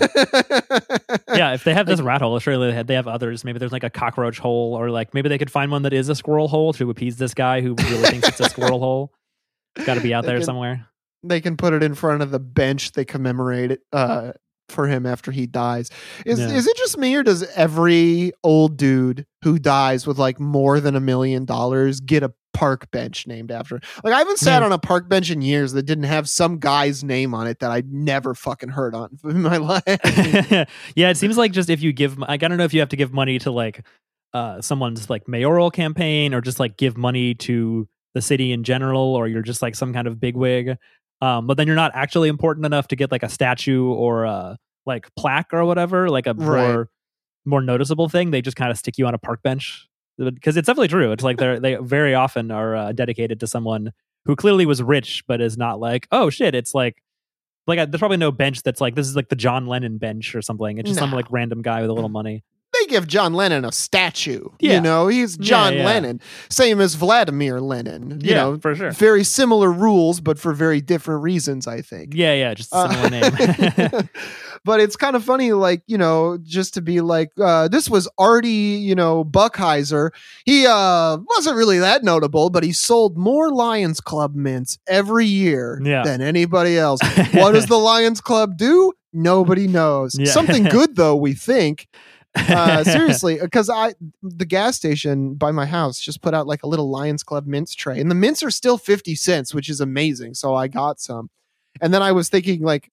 If they have this rat hole, surely they have others. Maybe there's like a cockroach hole, or like maybe they could find one that is a squirrel hole to appease this guy who really thinks it's a squirrel hole. It's got to be out there somewhere. They can put it in front of the bench they commemorate it for him after he dies. Is it just me, or does every old dude who dies with like more than $1 million get a park bench named after? Like, I haven't sat on a park bench in years that didn't have some guy's name on it that I'd never fucking heard on in my life. Yeah, it seems like just if you give, I don't know if you have to give money to like someone's like mayoral campaign, or just like give money to the city in general, or you're just like some kind of bigwig. But then you're not actually important enough to get like a statue or a like plaque or whatever, like a more noticeable thing. They just kind of stick you on a park bench, because it's definitely true. It's like they very often are dedicated to someone who clearly was rich, but is not like, oh shit, it's like there's probably no bench that's like, this is like the John Lennon bench or something. It's just some like random guy with a little money. They give John Lennon a statue. You know, he's John Lennon. Same as Vladimir Lenin. You know, for sure. Very similar rules, but for very different reasons, I think. Yeah, just a similar name. But it's kind of funny, like, you know, just to be like, this was Artie, you know, Buckheiser. He wasn't really that notable, but he sold more Lions Club mints every year than anybody else. What does the Lions Club do? Nobody knows. Something good, though, we think. Seriously, because the gas station by my house just put out like a little Lions Club mints tray, and the mints are still 50 cents, which is amazing. So I got some. And then I was thinking, like,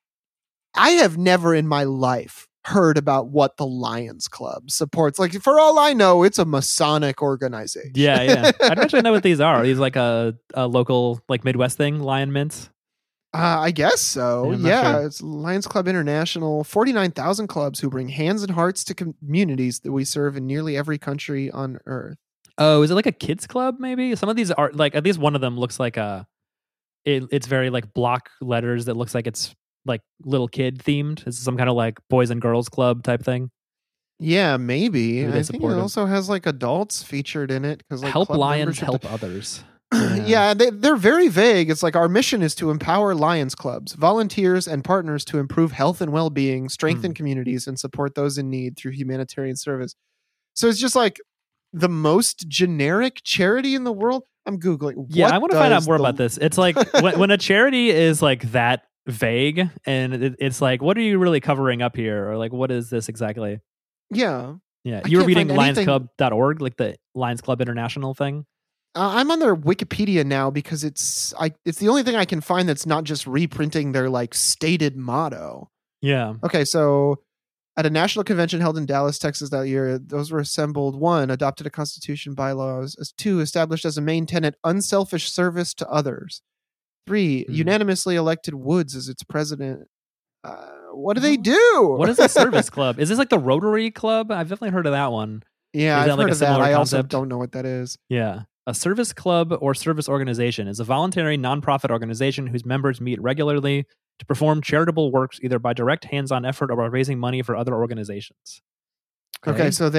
I have never in my life heard about what the Lions Club supports. Like, for all I know, it's a Masonic organization. Yeah. I don't actually know what these are. Are these like a local, like, Midwest thing, Lion Mints? I guess so. Sure. It's Lions Club International, 49,000 clubs who bring hands and hearts to communities that we serve in nearly every country on earth. Oh, is it like a kids club maybe? Some of these are like, at least one of them looks like it's very like block letters that looks like it's like little kid themed. It's some kind of like boys and girls club type thing. Yeah, maybe. I think it also has like adults featured in it, because like help lions help others. Yeah, they're very vague. It's like, our mission is to empower Lions clubs, volunteers, and partners to improve health and well-being, strengthen communities, and support those in need through humanitarian service. So it's just like the most generic charity in the world. I'm Googling. Yeah, I want to find out more about this. It's like when a charity is like that vague, and it's like, what are you really covering up here? Or like, what is this exactly? Yeah. Yeah, I you were can't reading find anything- lionsclub.org, like the Lions Club International thing. I'm on their Wikipedia now because it's the only thing I can find that's not just reprinting their like stated motto. Yeah. Okay, so at a national convention held in Dallas, Texas that year, those were assembled. 1, adopted a constitution, bylaws. 2, established as a main tenet unselfish service to others. 3, unanimously elected Woods as its president. What do they do? What is a service club? Is this like the Rotary Club? I've definitely heard of that one. Yeah, Or is I've that like heard a of that. similar I also concept? don't know what that is. Yeah. A service club or service organization is a voluntary nonprofit organization whose members meet regularly to perform charitable works either by direct hands-on effort or by raising money for other organizations. Okay, so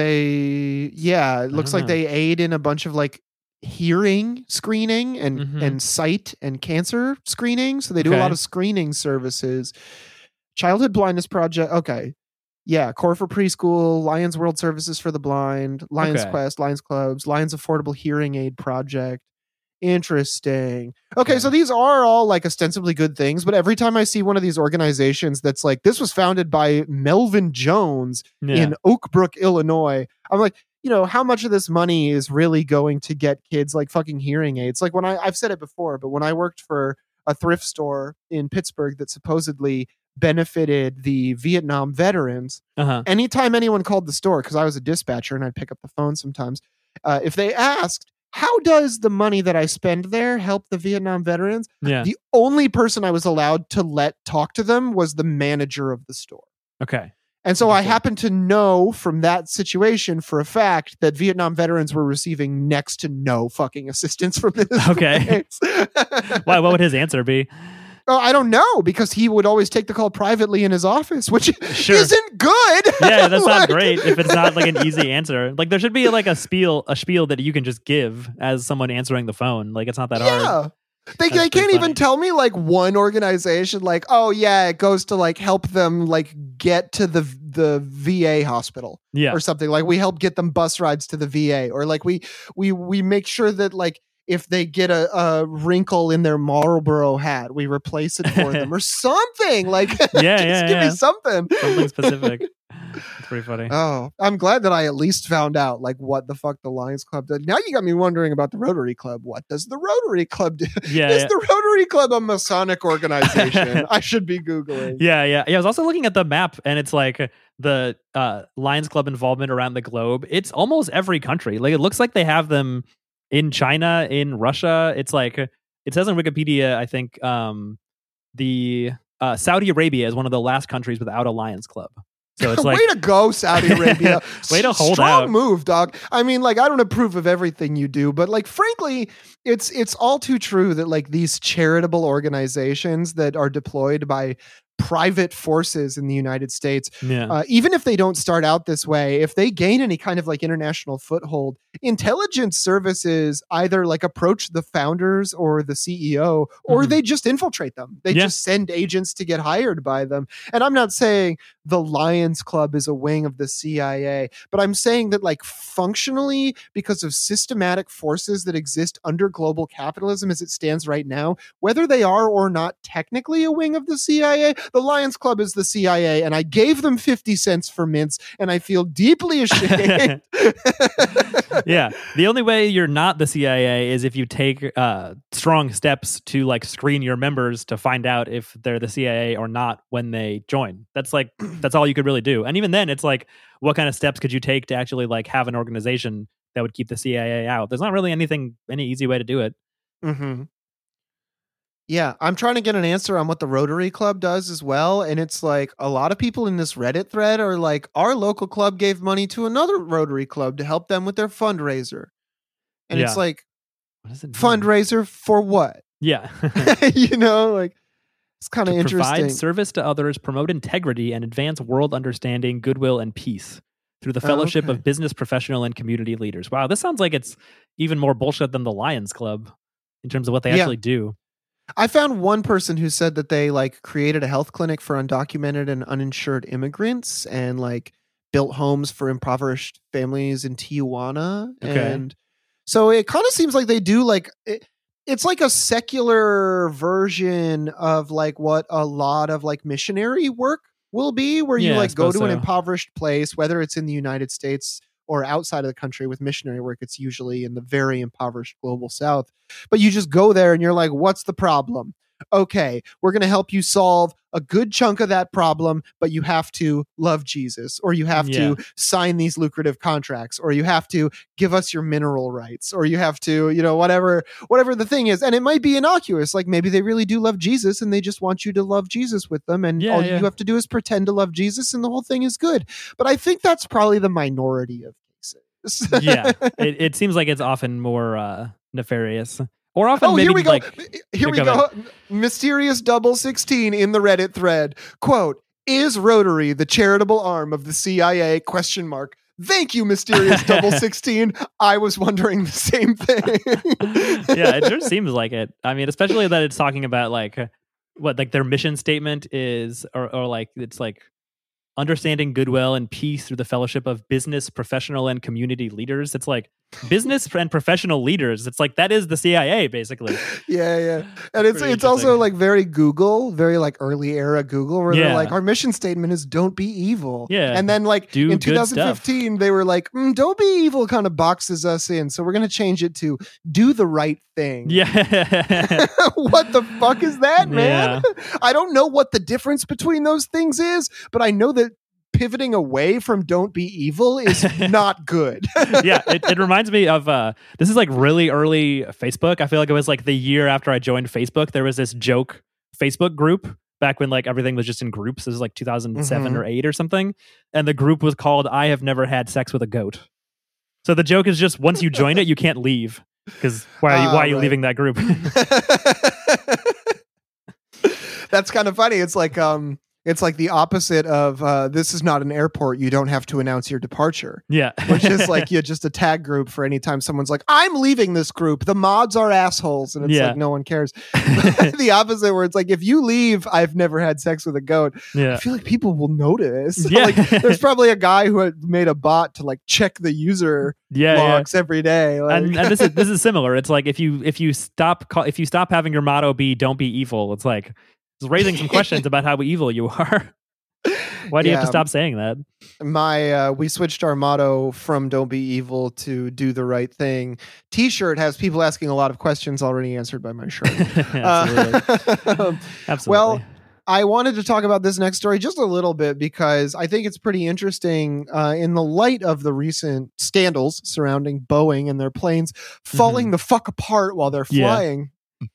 it looks like know. they aid in a bunch of like hearing screening and sight and cancer screening. So they do a lot of screening services. Childhood Blindness Project. Okay. Yeah, Core for Preschool, Lions World Services for the Blind, Lions Quest, Lions Clubs, Lions Affordable Hearing Aid Project. Interesting. Okay, so these are all like ostensibly good things, but every time I see one of these organizations that's like, this was founded by Melvin Jones in Oak Brook, Illinois, I'm like, how much of this money is really going to get kids like fucking hearing aids? Like when I've said it before, but when I worked for a thrift store in Pittsburgh that supposedly benefited the Vietnam veterans, anytime anyone called the store, because I was a dispatcher and I'd pick up the phone sometimes, if they asked, how does the money that I spend there help the Vietnam veterans? The only person I was allowed to let talk to them was the manager of the store. Okay. And so I happen to know from that situation for a fact that Vietnam veterans were receiving next to no fucking assistance from this. Okay. Why? What would his answer be? Oh, I don't know, because he would always take the call privately in his office, which isn't good. Yeah, that's not great if it's not like an easy answer. Like there should be like a spiel that you can just give as someone answering the phone. Like it's not that hard. They can't even tell me like one organization like, oh yeah, it goes to like help them like get to the VA hospital or something. Like we help get them bus rides to the VA, or like we make sure that like if they get a wrinkle in their Marlboro hat, we replace it for them or something. Like just give me something specific. It's pretty funny. Oh, I'm glad that I at least found out like what the fuck the Lions Club did. Now you got me wondering about the Rotary Club. What does the Rotary Club do? Is the Rotary Club a Masonic organization? I should be Googling. Yeah. I was also looking at the map, and it's like the Lions Club involvement around the globe. It's almost every country. Like it looks like they have them in China, in Russia. It's like it says on Wikipedia, I think the Saudi Arabia is one of the last countries without a Lions Club. So it's like, way to go, Saudi Arabia. Way to hold Strong out. move, dog. I mean, like, I don't approve of everything you do, but like, frankly, it's all too true that like these charitable organizations that are deployed by private forces in the United States, even if they don't start out this way, if they gain any kind of like international foothold, intelligence services either like approach the founders or the CEO, or they just infiltrate them. They just send agents to get hired by them. And I'm not saying the Lions Club is a wing of the CIA, but I'm saying that like functionally, because of systematic forces that exist under global capitalism as it stands right now, whether they are or not technically a wing of the CIA, the Lions Club is the CIA, and I gave them 50 cents for mints, and I feel deeply ashamed. Yeah. The only way you're not the CIA is if you take strong steps to like screen your members to find out if they're the CIA or not when they join. That's all you could really do. And even then, it's like, what kind of steps could you take to actually like have an organization that would keep the CIA out? There's not really any easy way to do it. Mm-hmm. Yeah, I'm trying to get an answer on what the Rotary Club does as well. And it's like a lot of people in this Reddit thread are like, our local club gave money to another Rotary Club to help them with their fundraiser. And it's like, what does it mean? Fundraiser for what? Yeah. Like it's kind of interesting. Provide service to others, promote integrity, and advance world understanding, goodwill, and peace through the fellowship of business, professional, and community leaders. Wow, this sounds like it's even more bullshit than the Lions Club in terms of what they actually do. I found one person who said that they like created a health clinic for undocumented and uninsured immigrants and like built homes for impoverished families in Tijuana. Okay. And so it kind of seems like they do like it's like a secular version of like what a lot of like missionary work will be, where you Yeah, I like go suppose to an so. impoverished place, whether it's in the United States or outside of the country with missionary work. It's usually in the very impoverished global south, but you just go there and you're like, what's the problem? Okay, we're going to help you solve a good chunk of that problem, but you have to love Jesus, or you have Yeah. to sign these lucrative contracts, or you have to give us your mineral rights, or you have to, whatever the thing is. And it might be innocuous, like maybe they really do love Jesus and they just want you to love Jesus with them, and all Yeah. you have to do is pretend to love Jesus and the whole thing is good. But I think that's probably the minority of cases. Yeah. It seems like it's often more nefarious. Or often Oh, maybe here we go. like Here we go go. Mysterious double 16 in the Reddit thread. Quote, is Rotary the charitable arm of the CIA? Question mark. Thank you, Mysterious double 16. I was wondering the same thing. Yeah, it sure seems like it. I mean, especially that it's talking about like what like their mission statement is, or like it's like understanding goodwill and peace through the fellowship of business, professional, and community leaders. It's like business and professional leaders. It's like that is the CIA basically. Yeah. And it's Pretty also interesting. like very Google, very like early era Google, where they're Yeah. like, our mission statement is don't be evil. Yeah. And then like Do in good stuff. 2015, they were like, don't be evil kind of boxes us in. So we're going to change it to do the right thing. Yeah. What the fuck is that, man? Yeah. I don't know what the difference between those things is, but I know that pivoting away from don't be evil is not good. Yeah, it reminds me of this is like really early Facebook. I feel like it was like the year after I joined Facebook. There was this joke Facebook group back when like everything was just in groups. This was like 2007 or 8 or something, and the group was called "I have never had sex with a goat." So the joke is just once you join it, you can't leave because why are you right. leaving that group? That's kind of funny. It's like the opposite of this is not an airport. You don't have to announce your departure. Yeah, Which is like just a tag group for any time someone's like, I'm leaving this group. The mods are assholes. And it's Yeah. like, no one cares. The opposite, where it's like, if you leave, I've never had sex with a goat. yeah. I feel like people will notice. Yeah. Like, there's probably a guy who had made a bot to like check the user Yeah, logs every day. Like, and this is similar. It's like if you stop having your motto be "Don't be evil," it's like it's raising some questions about how evil you are. Why do you have to stop saying that? We switched our motto from "Don't be evil" to "Do the right thing." T-shirt has people asking a lot of questions already answered by my shirt. Absolutely. Absolutely. Well, I wanted to talk about this next story just a little bit because I think it's pretty interesting in the light of the recent scandals surrounding Boeing and their planes falling the fuck apart while they're Yeah. flying.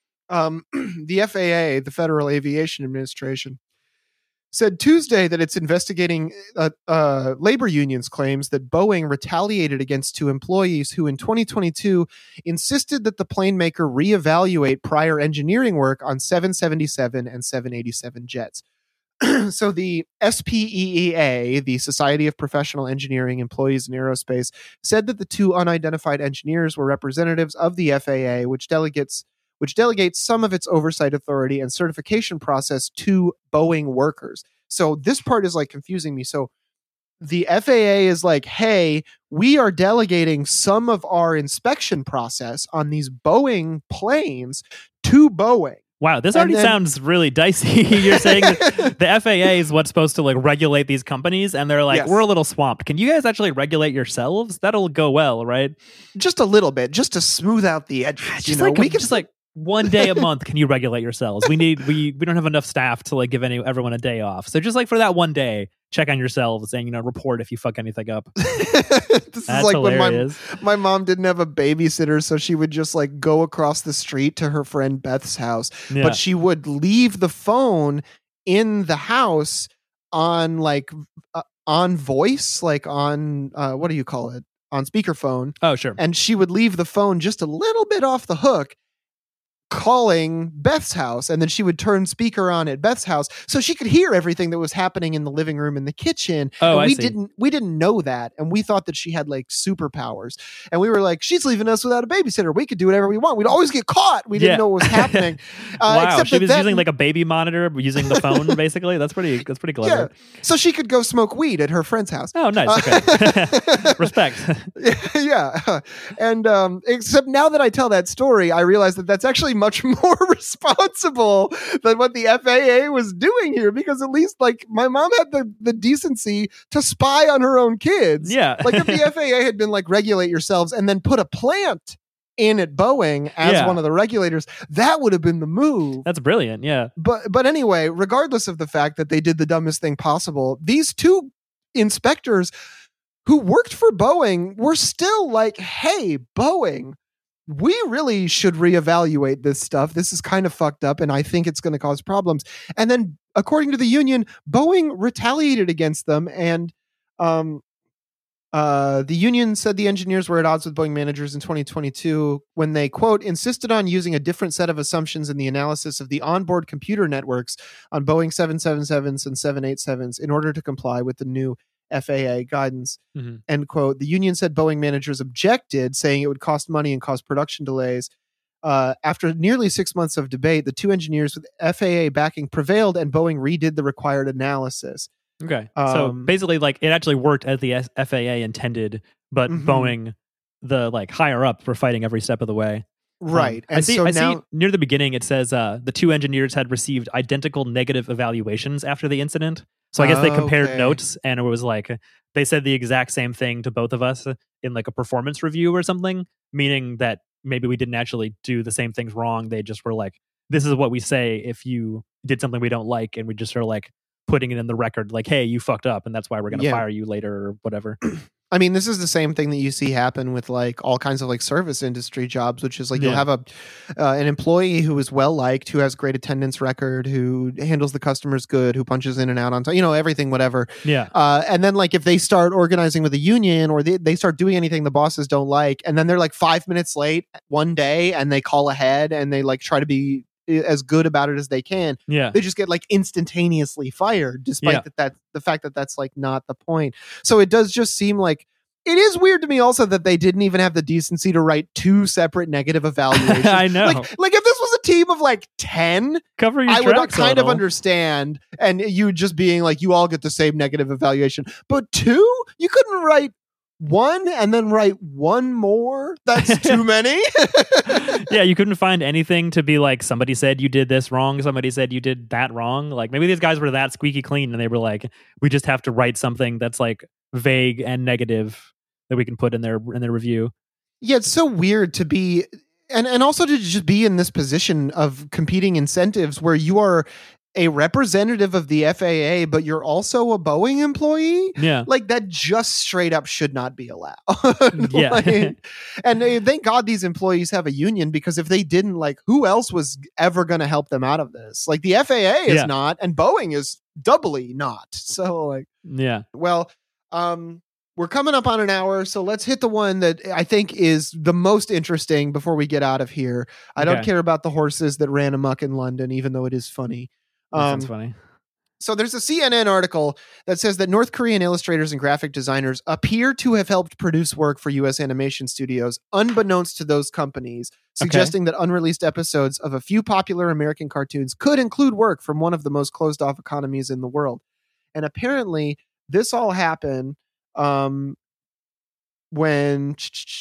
The FAA, the Federal Aviation Administration, said Tuesday that it's investigating labor unions' claims that Boeing retaliated against two employees who in 2022 insisted that the plane maker reevaluate prior engineering work on 777 and 787 jets. So the SPEEA, the Society of Professional Engineering Employees in Aerospace, said that the two unidentified engineers were representatives of the FAA, which delegates some of its oversight authority and certification process to Boeing workers. So this part is like confusing me. So the FAA is like, hey, we are delegating some of our inspection process on these Boeing planes to Boeing. Wow, this And already then- sounds really dicey. You're saying that the FAA is what's supposed to like regulate these companies, and they're like, Yes. we're a little swamped. Can you guys actually regulate yourselves? That'll go well, right? Just a little bit, just to smooth out the edges. Just we like can just like one day a month. Can you regulate yourselves? We don't have enough staff to like give everyone a day off. So just like for that one day, check on yourselves and report if you fuck anything up. This is That's like hilarious. when my mom didn't have a babysitter, so she would just like go across the street to her friend Beth's house, Yeah. but she would leave the phone in the house on like on voice, like on what do you call it? On speakerphone, Oh, sure. and she would leave the phone just a little bit off the hook, calling Beth's house, and then she would turn speaker on at Beth's house so she could hear everything that was happening in the living room and the kitchen. Oh, and I we see. we didn't know that, and we thought that she had like superpowers, and we were like, she's leaving us without a babysitter, we could do whatever we want, we'd always get caught, we didn't Yeah. know what was happening. Wow, Except she that was using like a baby monitor, using the phone basically. That's pretty clever. so she could go smoke weed at her friend's house. Oh, nice. Okay. Respect. Yeah. And except now that I tell that story, I realize that that's actually much much more responsible than what the FAA was doing here, because at least like my mom had the decency to spy on her own kids. Yeah. Like if the FAA had been like, regulate yourselves, and then put a plant in at Boeing as one of the regulators, that would have been the move. That's brilliant. Yeah. But anyway, regardless of the fact that they did the dumbest thing possible, these two inspectors who worked for Boeing were still like, hey, Boeing, we really should reevaluate this stuff. This is kind of fucked up, and I think it's going to cause problems. And then, according to the union, Boeing retaliated against them, and the union said the engineers were at odds with Boeing managers in 2022 when they, quote, insisted on using a different set of assumptions in the analysis of the onboard computer networks on Boeing 777s and 787s in order to comply with the new FAA guidance, end quote. The union said Boeing managers objected, saying it would cost money and cause production delays. After nearly 6 months of debate, the two engineers with FAA backing prevailed, and Boeing redid the required analysis. Okay. So basically, like, it actually worked as the FAA intended, but Boeing, the like higher up, were fighting every step of the way. Right. And I see near the beginning, it says the two engineers had received identical negative evaluations after the incident. So I guess they compared notes, and it was like they said the exact same thing to both of us in like a performance review or something, meaning that maybe we didn't actually do the same things wrong. They just were like, this is what we say if you did something we don't like, and we just are like putting it in the record, like, hey, you fucked up, and that's why we're going to fire you later or whatever. I mean, this is the same thing that you see happen with like all kinds of like service industry jobs, which is like you'll have an employee who is well liked, who has great attendance record, who handles the customers good, who punches in and out on time, everything, whatever. Yeah. And then like if they start organizing with a union, or they start doing anything the bosses don't like, and then they're like 5 minutes late one day, and they call ahead and they like try to be as good about it as they can. Yeah. They just get like instantaneously fired, despite that the fact that that's like not the point. So it does just seem like it is weird to me also that they didn't even have the decency to write two separate negative evaluations. I know. Like if this was a team of like 10, cover your I would tracks kind of understand, and you just being like, you all get the same negative evaluation. But two, you couldn't write one and then write one more? That's too many. Yeah, you couldn't find anything to be like, somebody said you did this wrong, somebody said you did that wrong. Like maybe these guys were that squeaky clean and they were like, we just have to write something that's like vague and negative that we can put in their review. Yeah, it's so weird to be and also to just be in this position of competing incentives where you are a representative of the FAA, but you're also a Boeing employee. Yeah. Like that just straight up should not be allowed. Yeah. And thank God these employees have a union, because if they didn't, like, who else was ever going to help them out of this? Like the FAA is not, and Boeing is doubly not. So like, yeah. Well, we're coming up on an hour, so let's hit the one that I think is the most interesting before we get out of here. I don't care about the horses that ran amok in London, even though it is funny. That sounds funny. So there's a CNN article that says that North Korean illustrators and graphic designers appear to have helped produce work for U.S. animation studios, unbeknownst to those companies, suggesting that unreleased episodes of a few popular American cartoons could include work from one of the most closed-off economies in the world. And apparently, this all happened when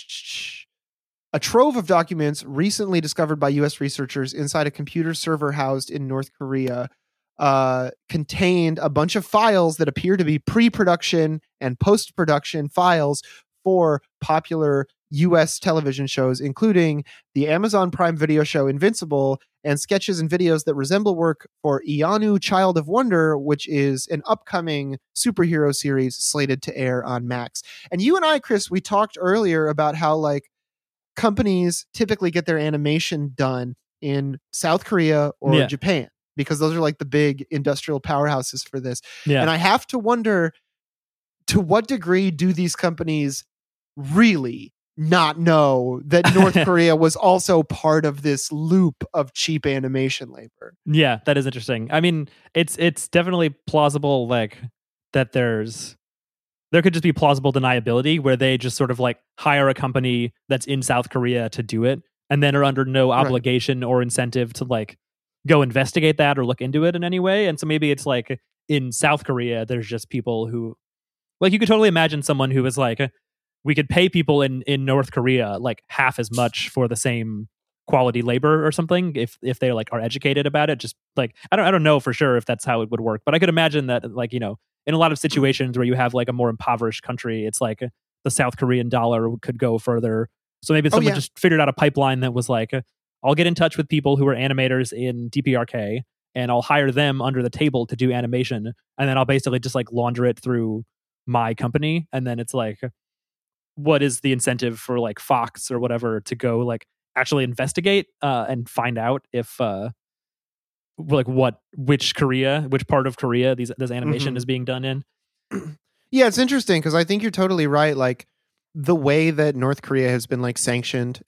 a trove of documents recently discovered by U.S. researchers inside a computer server housed in North Korea contained a bunch of files that appear to be pre-production and post-production files for popular U.S. television shows, including the Amazon Prime Video show Invincible, and sketches and videos that resemble work for Ianu Child of Wonder, which is an upcoming superhero series slated to air on Max. And you and I, Chris, we talked earlier about how like companies typically get their animation done in South Korea or Japan, because those are like the big industrial powerhouses for this. Yeah. And I have to wonder, to what degree do these companies really not know that North Korea was also part of this loop of cheap animation labor? Yeah, that is interesting. I mean, it's definitely plausible, like that there could just be plausible deniability where they just sort of like hire a company that's in South Korea to do it, and then are under no obligation or incentive to like go investigate that or look into it in any way. And so maybe it's like in South Korea, there's just people who, like, you could totally imagine someone who is like, we could pay people in North Korea like half as much for the same quality labor or something if they like are educated about it. Just like I don't know for sure if that's how it would work, but I could imagine that like in a lot of situations where you have like a more impoverished country, it's like the South Korean dollar could go further. So maybe someone just figured out a pipeline that was like, I'll get in touch with people who are animators in DPRK and I'll hire them under the table to do animation, and then I'll basically just like launder it through my company, and then it's like, what is the incentive for like Fox or whatever to go like actually investigate and find out if like which part of Korea this animation is being done in. Yeah, it's interesting because I think you're totally right. Like the way that North Korea has been like sanctioned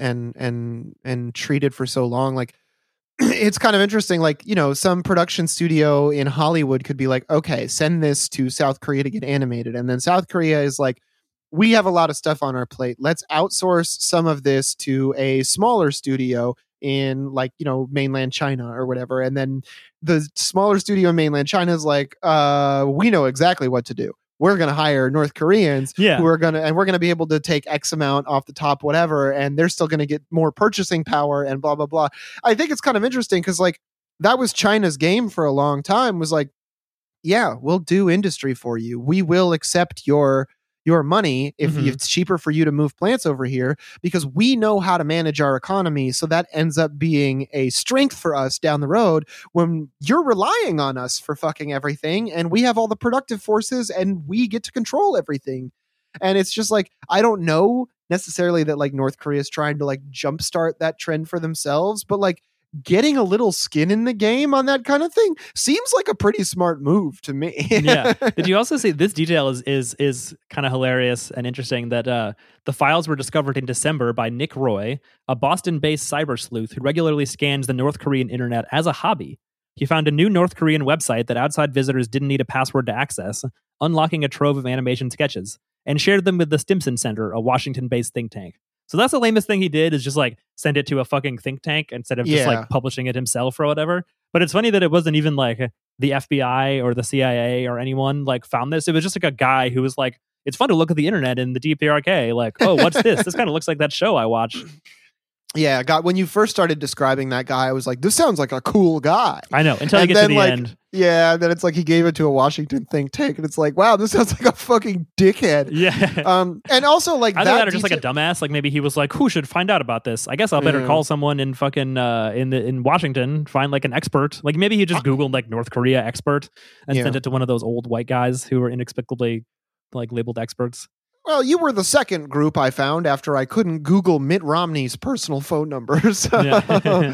and treated for so long, like it's kind of interesting. Like, some production studio in Hollywood could be like, okay, send this to South Korea to get animated. And then South Korea is like, we have a lot of stuff on our plate. Let's outsource some of this to a smaller studio in like, mainland China or whatever. And then the smaller studio in mainland China is like, we know exactly what to do. We're going to hire North Koreans who are going to, and we're going to be able to take X amount off the top, whatever. And they're still going to get more purchasing power and blah, blah, blah. I think it's kind of interesting because like that was China's game for a long time, was like, yeah, we'll do industry for you. We will accept your money if it's cheaper for you to move plants over here because we know how to manage our economy. So that ends up being a strength for us down the road when you're relying on us for fucking everything and we have all the productive forces and we get to control everything. And it's just like, I don't know necessarily that like North Korea is trying to like jumpstart that trend for themselves, but like getting a little skin in the game on that kind of thing seems like a pretty smart move to me. Yeah. Did you also see this detail is kind of hilarious and interesting that the files were discovered in December by Nick Roy, a Boston-based cyber sleuth who regularly scans the North Korean internet as a hobby. He found a new North Korean website that outside visitors didn't need a password to access, unlocking a trove of animation sketches, and shared them with the Stimson Center, a Washington-based think tank. So that's the lamest thing he did, is just like send it to a fucking think tank instead of just like publishing it himself or whatever. But it's funny that it wasn't even like the FBI or the CIA or anyone like found this. It was just like a guy who was like, it's fun to look at the internet in the DPRK. Like, oh, what's this? This kind of looks like that show I watch. Yeah, God, when you first started describing that guy, I was like, this sounds like a cool guy. I know, until you get to the end. Yeah, and then it's like he gave it to a Washington think tank, and it's like, wow, this sounds like a fucking dickhead. Yeah. And also like either that or just like a dumbass. Like maybe he was like, who should find out about this? I guess I'll better call someone in fucking in Washington, find like an expert. Like maybe he just Googled like North Korea expert and sent it to one of those old white guys who were inexplicably like labeled experts. Well, you were the second group I found after I couldn't Google Mitt Romney's personal phone numbers. The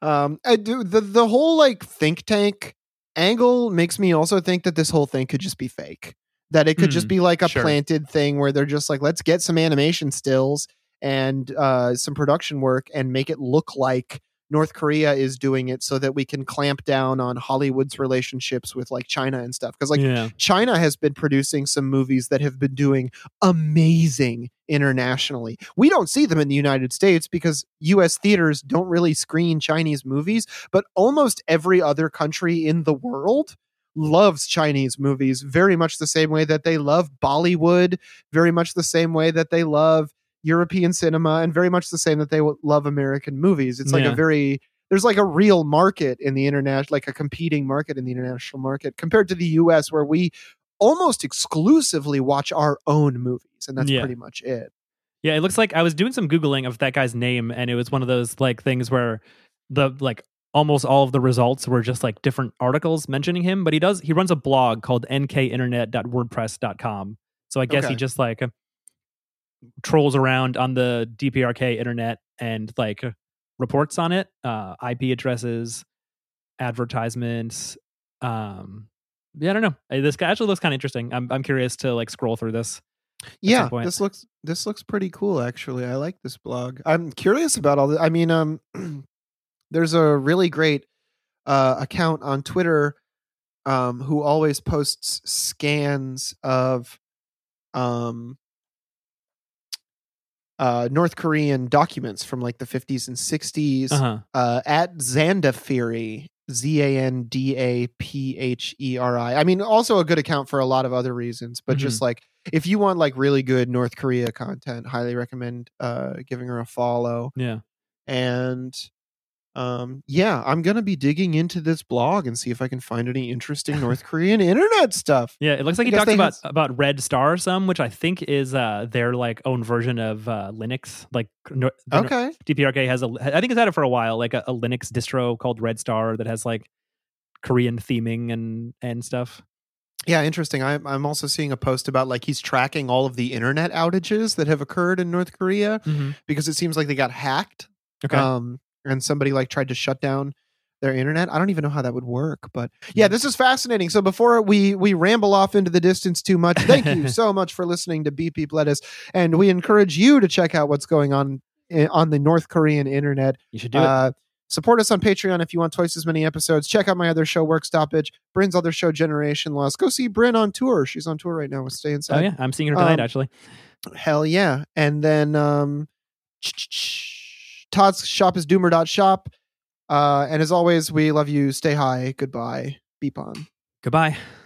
whole like think tank angle makes me also think that this whole thing could just be fake. That it could just be like a planted thing where they're just like, let's get some animation stills and some production work and make it look like North Korea is doing it so that we can clamp down on Hollywood's relationships with like China and stuff. Because like China has been producing some movies that have been doing amazing internationally. We don't see them in the United States because US theaters don't really screen Chinese movies, but almost every other country in the world loves Chinese movies very much the same way that they love Bollywood, very much the same way that they love European cinema, and very much the same that they love American movies. It's like there's like a real market in the international, like a competing market in the international market compared to the US, where we almost exclusively watch our own movies. And that's pretty much it. Yeah. It looks like I was doing some Googling of that guy's name, and it was one of those like things where the like almost all of the results were just like different articles mentioning him, but he runs a blog called nkinternet.wordpress.com. So I guess he just like trolls around on the DPRK internet and like reports on it, IP addresses, advertisements. I don't know. This guy actually looks kind of interesting. I'm curious to like scroll through this. Yeah, this looks pretty cool. Actually, I like this blog. I'm curious about all this. I mean, there's a really great account on Twitter who always posts scans of North Korean documents from like the 50s and 60s at Zandapheri, Zandapheri. I mean, also a good account for a lot of other reasons, but just like if you want like really good North Korea content, highly recommend giving her a follow. Yeah. And yeah, I'm gonna be digging into this blog and see if I can find any interesting North Korean internet stuff. Yeah, it looks like he talks about Red Star some, which I think is their like own version of Linux. Like Okay. DPRK has I think it's had it for a while, like a Linux distro called Red Star that has like Korean theming and stuff. Yeah, interesting. I'm also seeing a post about like he's tracking all of the internet outages that have occurred in North Korea because it seems like they got hacked. Okay. And somebody like tried to shut down their internet. I don't even know how that would work, but yeah, this is fascinating. So before we ramble off into the distance too much, thank you so much for listening to Beep Beep Lettuce, and we encourage you to check out what's going on the North Korean internet. You should do it. Support us on Patreon if you want twice as many episodes. Check out my other show, Work Stoppage, Bryn's other show, Generation Loss. Go see Bryn on tour. She's on tour right now with Stay Inside. Oh yeah, I'm seeing her tonight actually. Hell yeah. And then Todd's shop is doomer.shop. And as always, we love you. Stay high. Goodbye. Beep on. Goodbye.